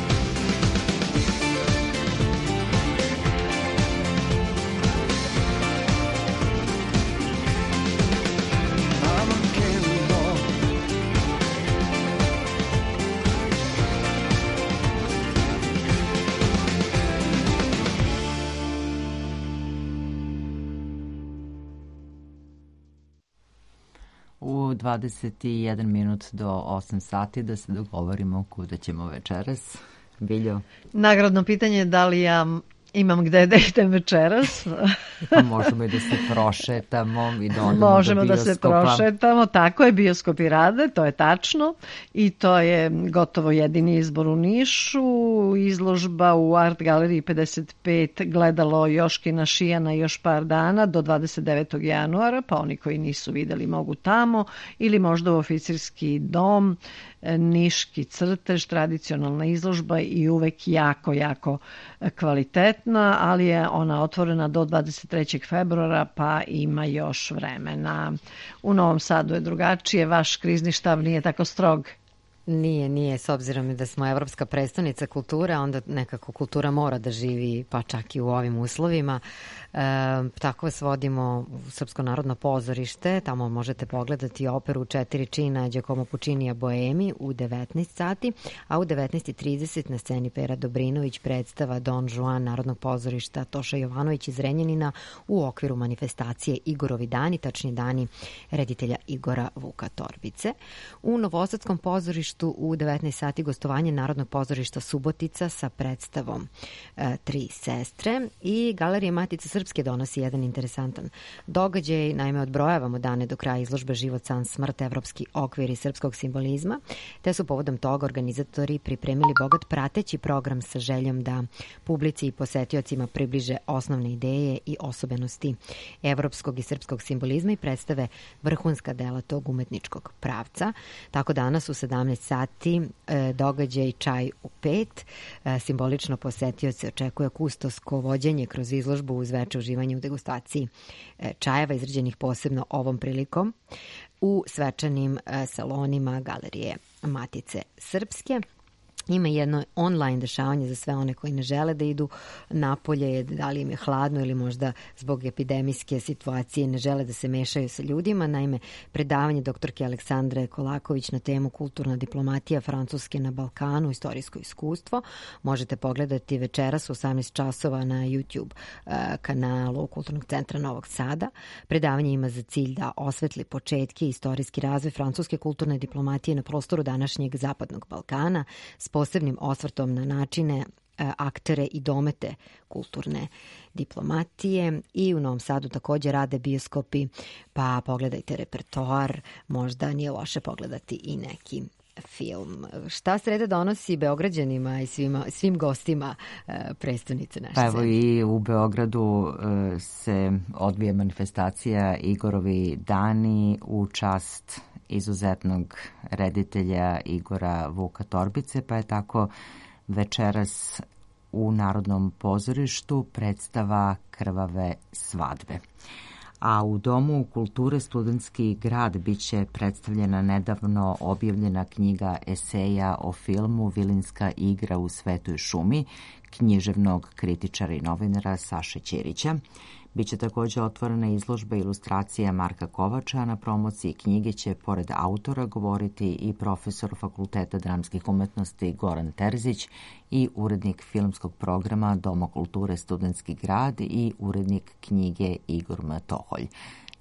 I'm a cannonball. U dvadeset jedan minut do osam sati da se dogovorimo kuda ćemo večeras. Biljo? Nagradno pitanje je da li ja imam gde da idem večeras. Pa možemo i da se prošetamo i da odemo Možemo do da bioskopa. se prošetamo, tako je, bioskopi rade, to je tačno i to je gotovo jedini izbor u Nišu. Izložba u Art galeriji pedeset pet, gledalo Joškina Šijana još par dana do dvadeset devetog januara, pa oni koji nisu videli mogu tamo, ili možda u Oficirski dom, Niški crtež, tradicionalna izložba i uvek jako, jako kvalitetna, ali je ona otvorena do dvadeset trećeg februara, pa ima još vremena. U Novom Sadu je drugačije, vaš krizni štab nije tako strog. Nije, nije, s obzirom da smo evropska prestonica kulture, onda nekako kultura mora da živi, pa čak i u ovim uslovima. E, tako vas vodimo u Srpsko narodno pozorište, tamo možete pogledati operu Četiri čina Giacomo Puccinija Boemi u devetnaest sati, a u devetnaest i trideset na sceni Pera Dobrinović predstava Don Juan Narodnog pozorišta Toša Jovanović iz Renjanina u okviru manifestacije Igorovi dani, tačnije dani reditelja Igora Vuka Torbice. U Novosadskom pozorištu u devetnaest sati gostovanje Narodnog pozorišta Subotica sa predstavom e, Tri sestre i Galerija Matice Srpske donosi jedan interesantan događaj. Naime, odbrojavamo dane do kraja izložbe Život, san, smrt, evropski okviri srpskog simbolizma, te su povodom toga organizatori pripremili bogat prateći program sa željom da publici i posetiocima približe osnovne ideje i osobenosti evropskog i srpskog simbolizma i predstave vrhunska dela tog umetničkog pravca. Tako danas u sedamnaest sati e, događaj Čaj u pet. E, simbolično posetioce očekuje kustosko vođenje kroz izložbu uz veče uživanje u degustaciji e, čajeva izrađenih posebno ovom prilikom u svečanim e, salonima Galerije Matice Srpske. Ima jedno online dešavanje za sve one koji ne žele da idu napolje, da li im je hladno ili možda zbog epidemijske situacije ne žele da se mešaju sa ljudima. Naime, predavanje doktorke Aleksandre Kolaković na temu Kulturna diplomatija Francuske na Balkanu, istorijsko iskustvo, možete pogledati večeras u osamnaest časova na YouTube kanalu Kulturnog centra Novog Sada. Predavanje ima za cilj da osvetli početke i istorijski razvoj francuske kulturne diplomatije na prostoru današnjeg Zapadnog Balkana, s posebnim osvrtom na načine, aktere i domete kulturne diplomatije. I u Novom Sadu također rade bioskopi, pa pogledajte repertoar, možda nije loše pogledati i neki film. Šta sreda donosi Beograđanima i svima, svim gostima prestonice naše pa evo zemlje? I u Beogradu se odvija manifestacija Igorovi dani u čast izuzetnog reditelja Igora Vuka Torbice, pa je tako večeras u Narodnom pozorištu predstava Krvave svadbe. A u Domu kulture Studentski grad biće predstavljena nedavno objavljena knjiga eseja o filmu Vilinska igra u Svetoj šumi književnog kritičara i novinara Saše Ćirića. Biće također otvorena izložba ilustracija Marka Kovača. Na promociji knjige će pored autora govoriti i profesor Fakulteta dramskih umetnosti Goran Terzić i urednik filmskog programa Doma kulture Studentski grad i urednik knjige Igor Matoholj.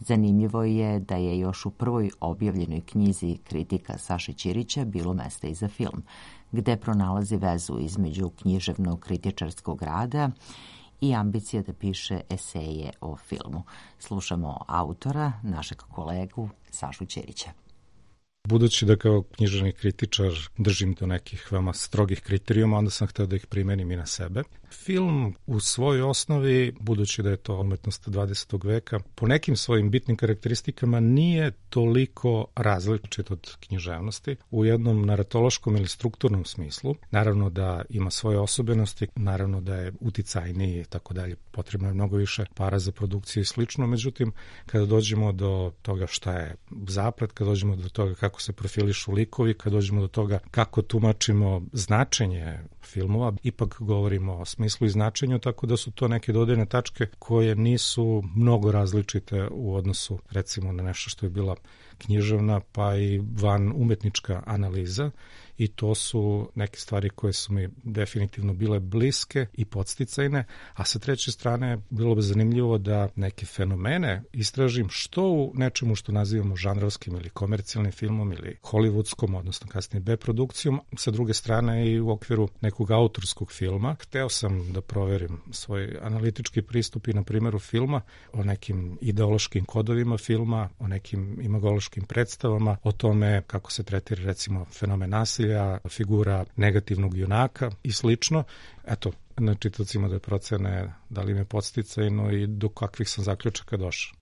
Zanimljivo je da je još u prvoj objavljenoj knjizi kritika Saše Ćirića bilo mesta i za film, gde pronalazi vezu između književnog kritičarskog rada i ambicija da piše eseje o filmu. Slušamo autora, našeg kolegu Sašu Ćirića. Budući da kao književni kritičar držim do nekih veoma strogih kriterijuma, onda sam hteo da ih primenim i na sebe. Film u svojoj osnovi, budući da je to umetnost dvadesetog veka, po nekim svojim bitnim karakteristikama nije toliko različit od književnosti u jednom naratološkom ili strukturnom smislu. Naravno da ima svoje osobenosti, naravno da je uticajniji i tako dalje. Potrebno je mnogo više para za produkciju i slično, međutim, kada dođemo do toga šta je zaplet, kada dođemo do toga kako se profilišu likovi, kada dođemo do toga kako tumačimo značenje filmova, ipak govorimo o smislu i značenju, tako da su to neke dodirne tačke koje nisu mnogo različite u odnosu recimo na nešto što je bila književna pa i van umetnička analiza, i to su neke stvari koje su mi definitivno bile bliske i podsticajne, a sa treće strane bilo bi zanimljivo da neke fenomene istražim što u nečemu što nazivamo žanrovskim ili komercijalnim filmom ili hollywoodskom, odnosno kasnije B produkcijom, sa druge strane i u okviru nekog autorskog filma. Hteo sam da proverim svoj analitički pristup i na primjeru filma, o nekim ideološkim kodovima filma, o nekim imagološkim predstavama, o tome kako se tretira recimo fenomen nasilja, figura negativnog junaka i slično. Eto, na čitacima da procene da li me podsticajno i do kakvih sam zaključaka došao.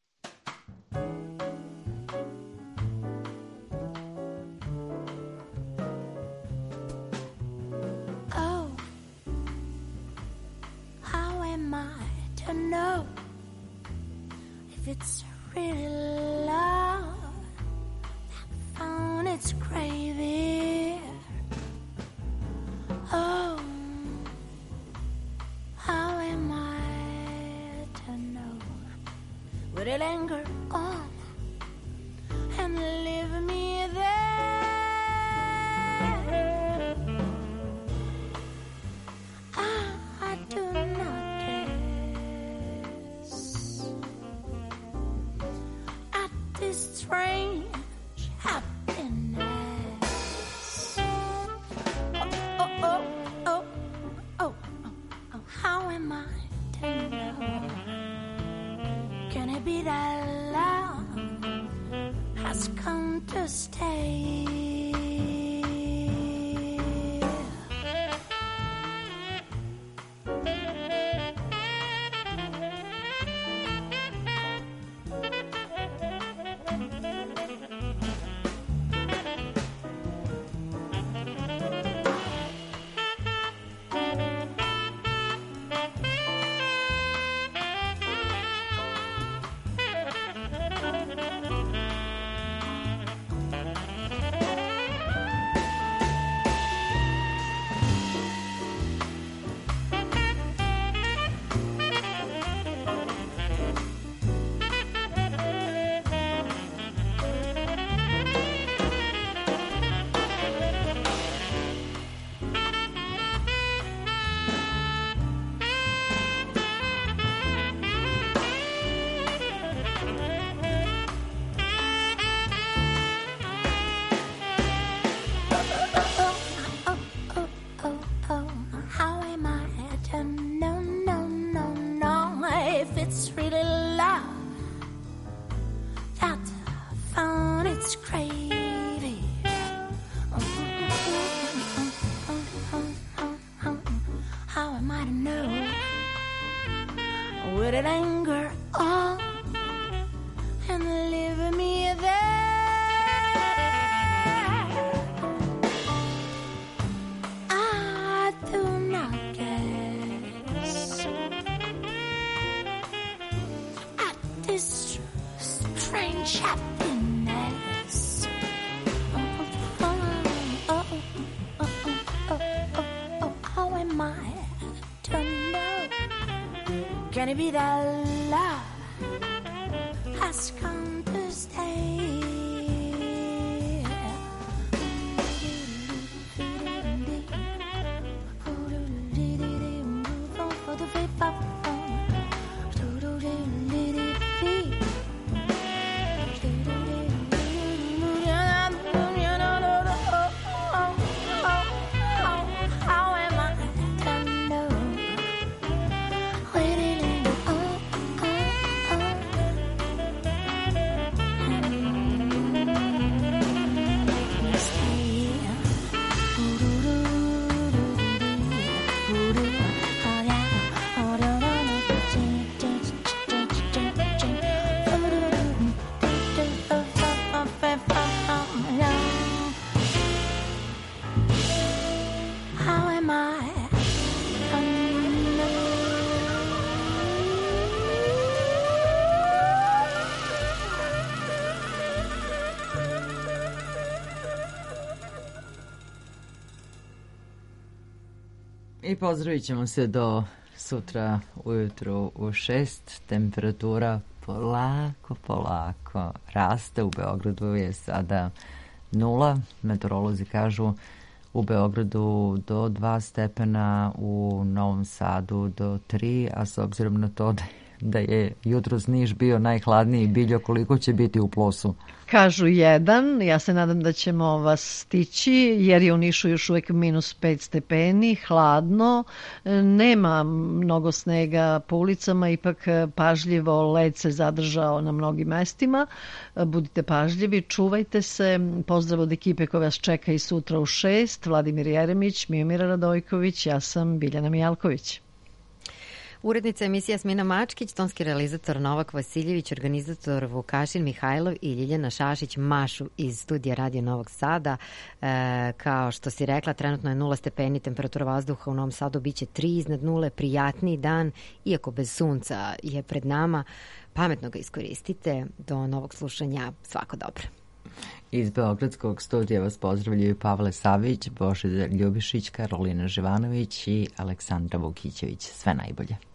Oh, how am I to know if it's really love that found its grave here? Oh, how am I to know? Would it linger on and leave me there? I, I do not guess at this strange happiness. How am I to know? Can it be that love has come to stay? Would it anger on and leave me there? I do not guess at this strange happiness. Oh, oh, oh, oh, oh, oh, oh, how am I to know? Can it be that love has come to stay? I pozdravit ćemo se do sutra ujutru u šest. Temperatura polako, polako raste. U Beogradu je sada nula. Meteorolozi kažu u Beogradu do dva stepena, u Novom Sadu do tri, a s obzirom na to da, da je jutros Niš bio najhladniji, Biljo, koliko će biti u Plosu? Kažu jedan, ja se nadam da ćemo vas stići, jer je u Nišu još uvijek minus pet stepeni, hladno, nema mnogo snega po ulicama, ipak pažljivo led se zadržao na mnogim mestima. Budite pažljivi, čuvajte se, pozdrav od ekipe koja vas čeka i sutra u šest, Vladimir Jeremić, Mijomira Radojković, ja sam Biljana Mijalković. Urednica emisija Jasmina Mačkić, tonski realizator Novak Vasiljević, organizator Vukašin Mihajlov i Ljiljana Šašić mašu iz studija Radio Novog Sada. E, kao što si rekla, trenutno je nula stepeni, temperatura vazduha u Novom Sadu biće tri iznad nule, prijatniji dan, iako bez sunca je pred nama. Pametno ga iskoristite, do novog slušanja, svako dobro. Iz Beogradskog studija vas pozdravljaju Pavle Savić, Božidar Ljubišić, Karolina Živanović i Aleksandra Vukićević. Sve najbolje.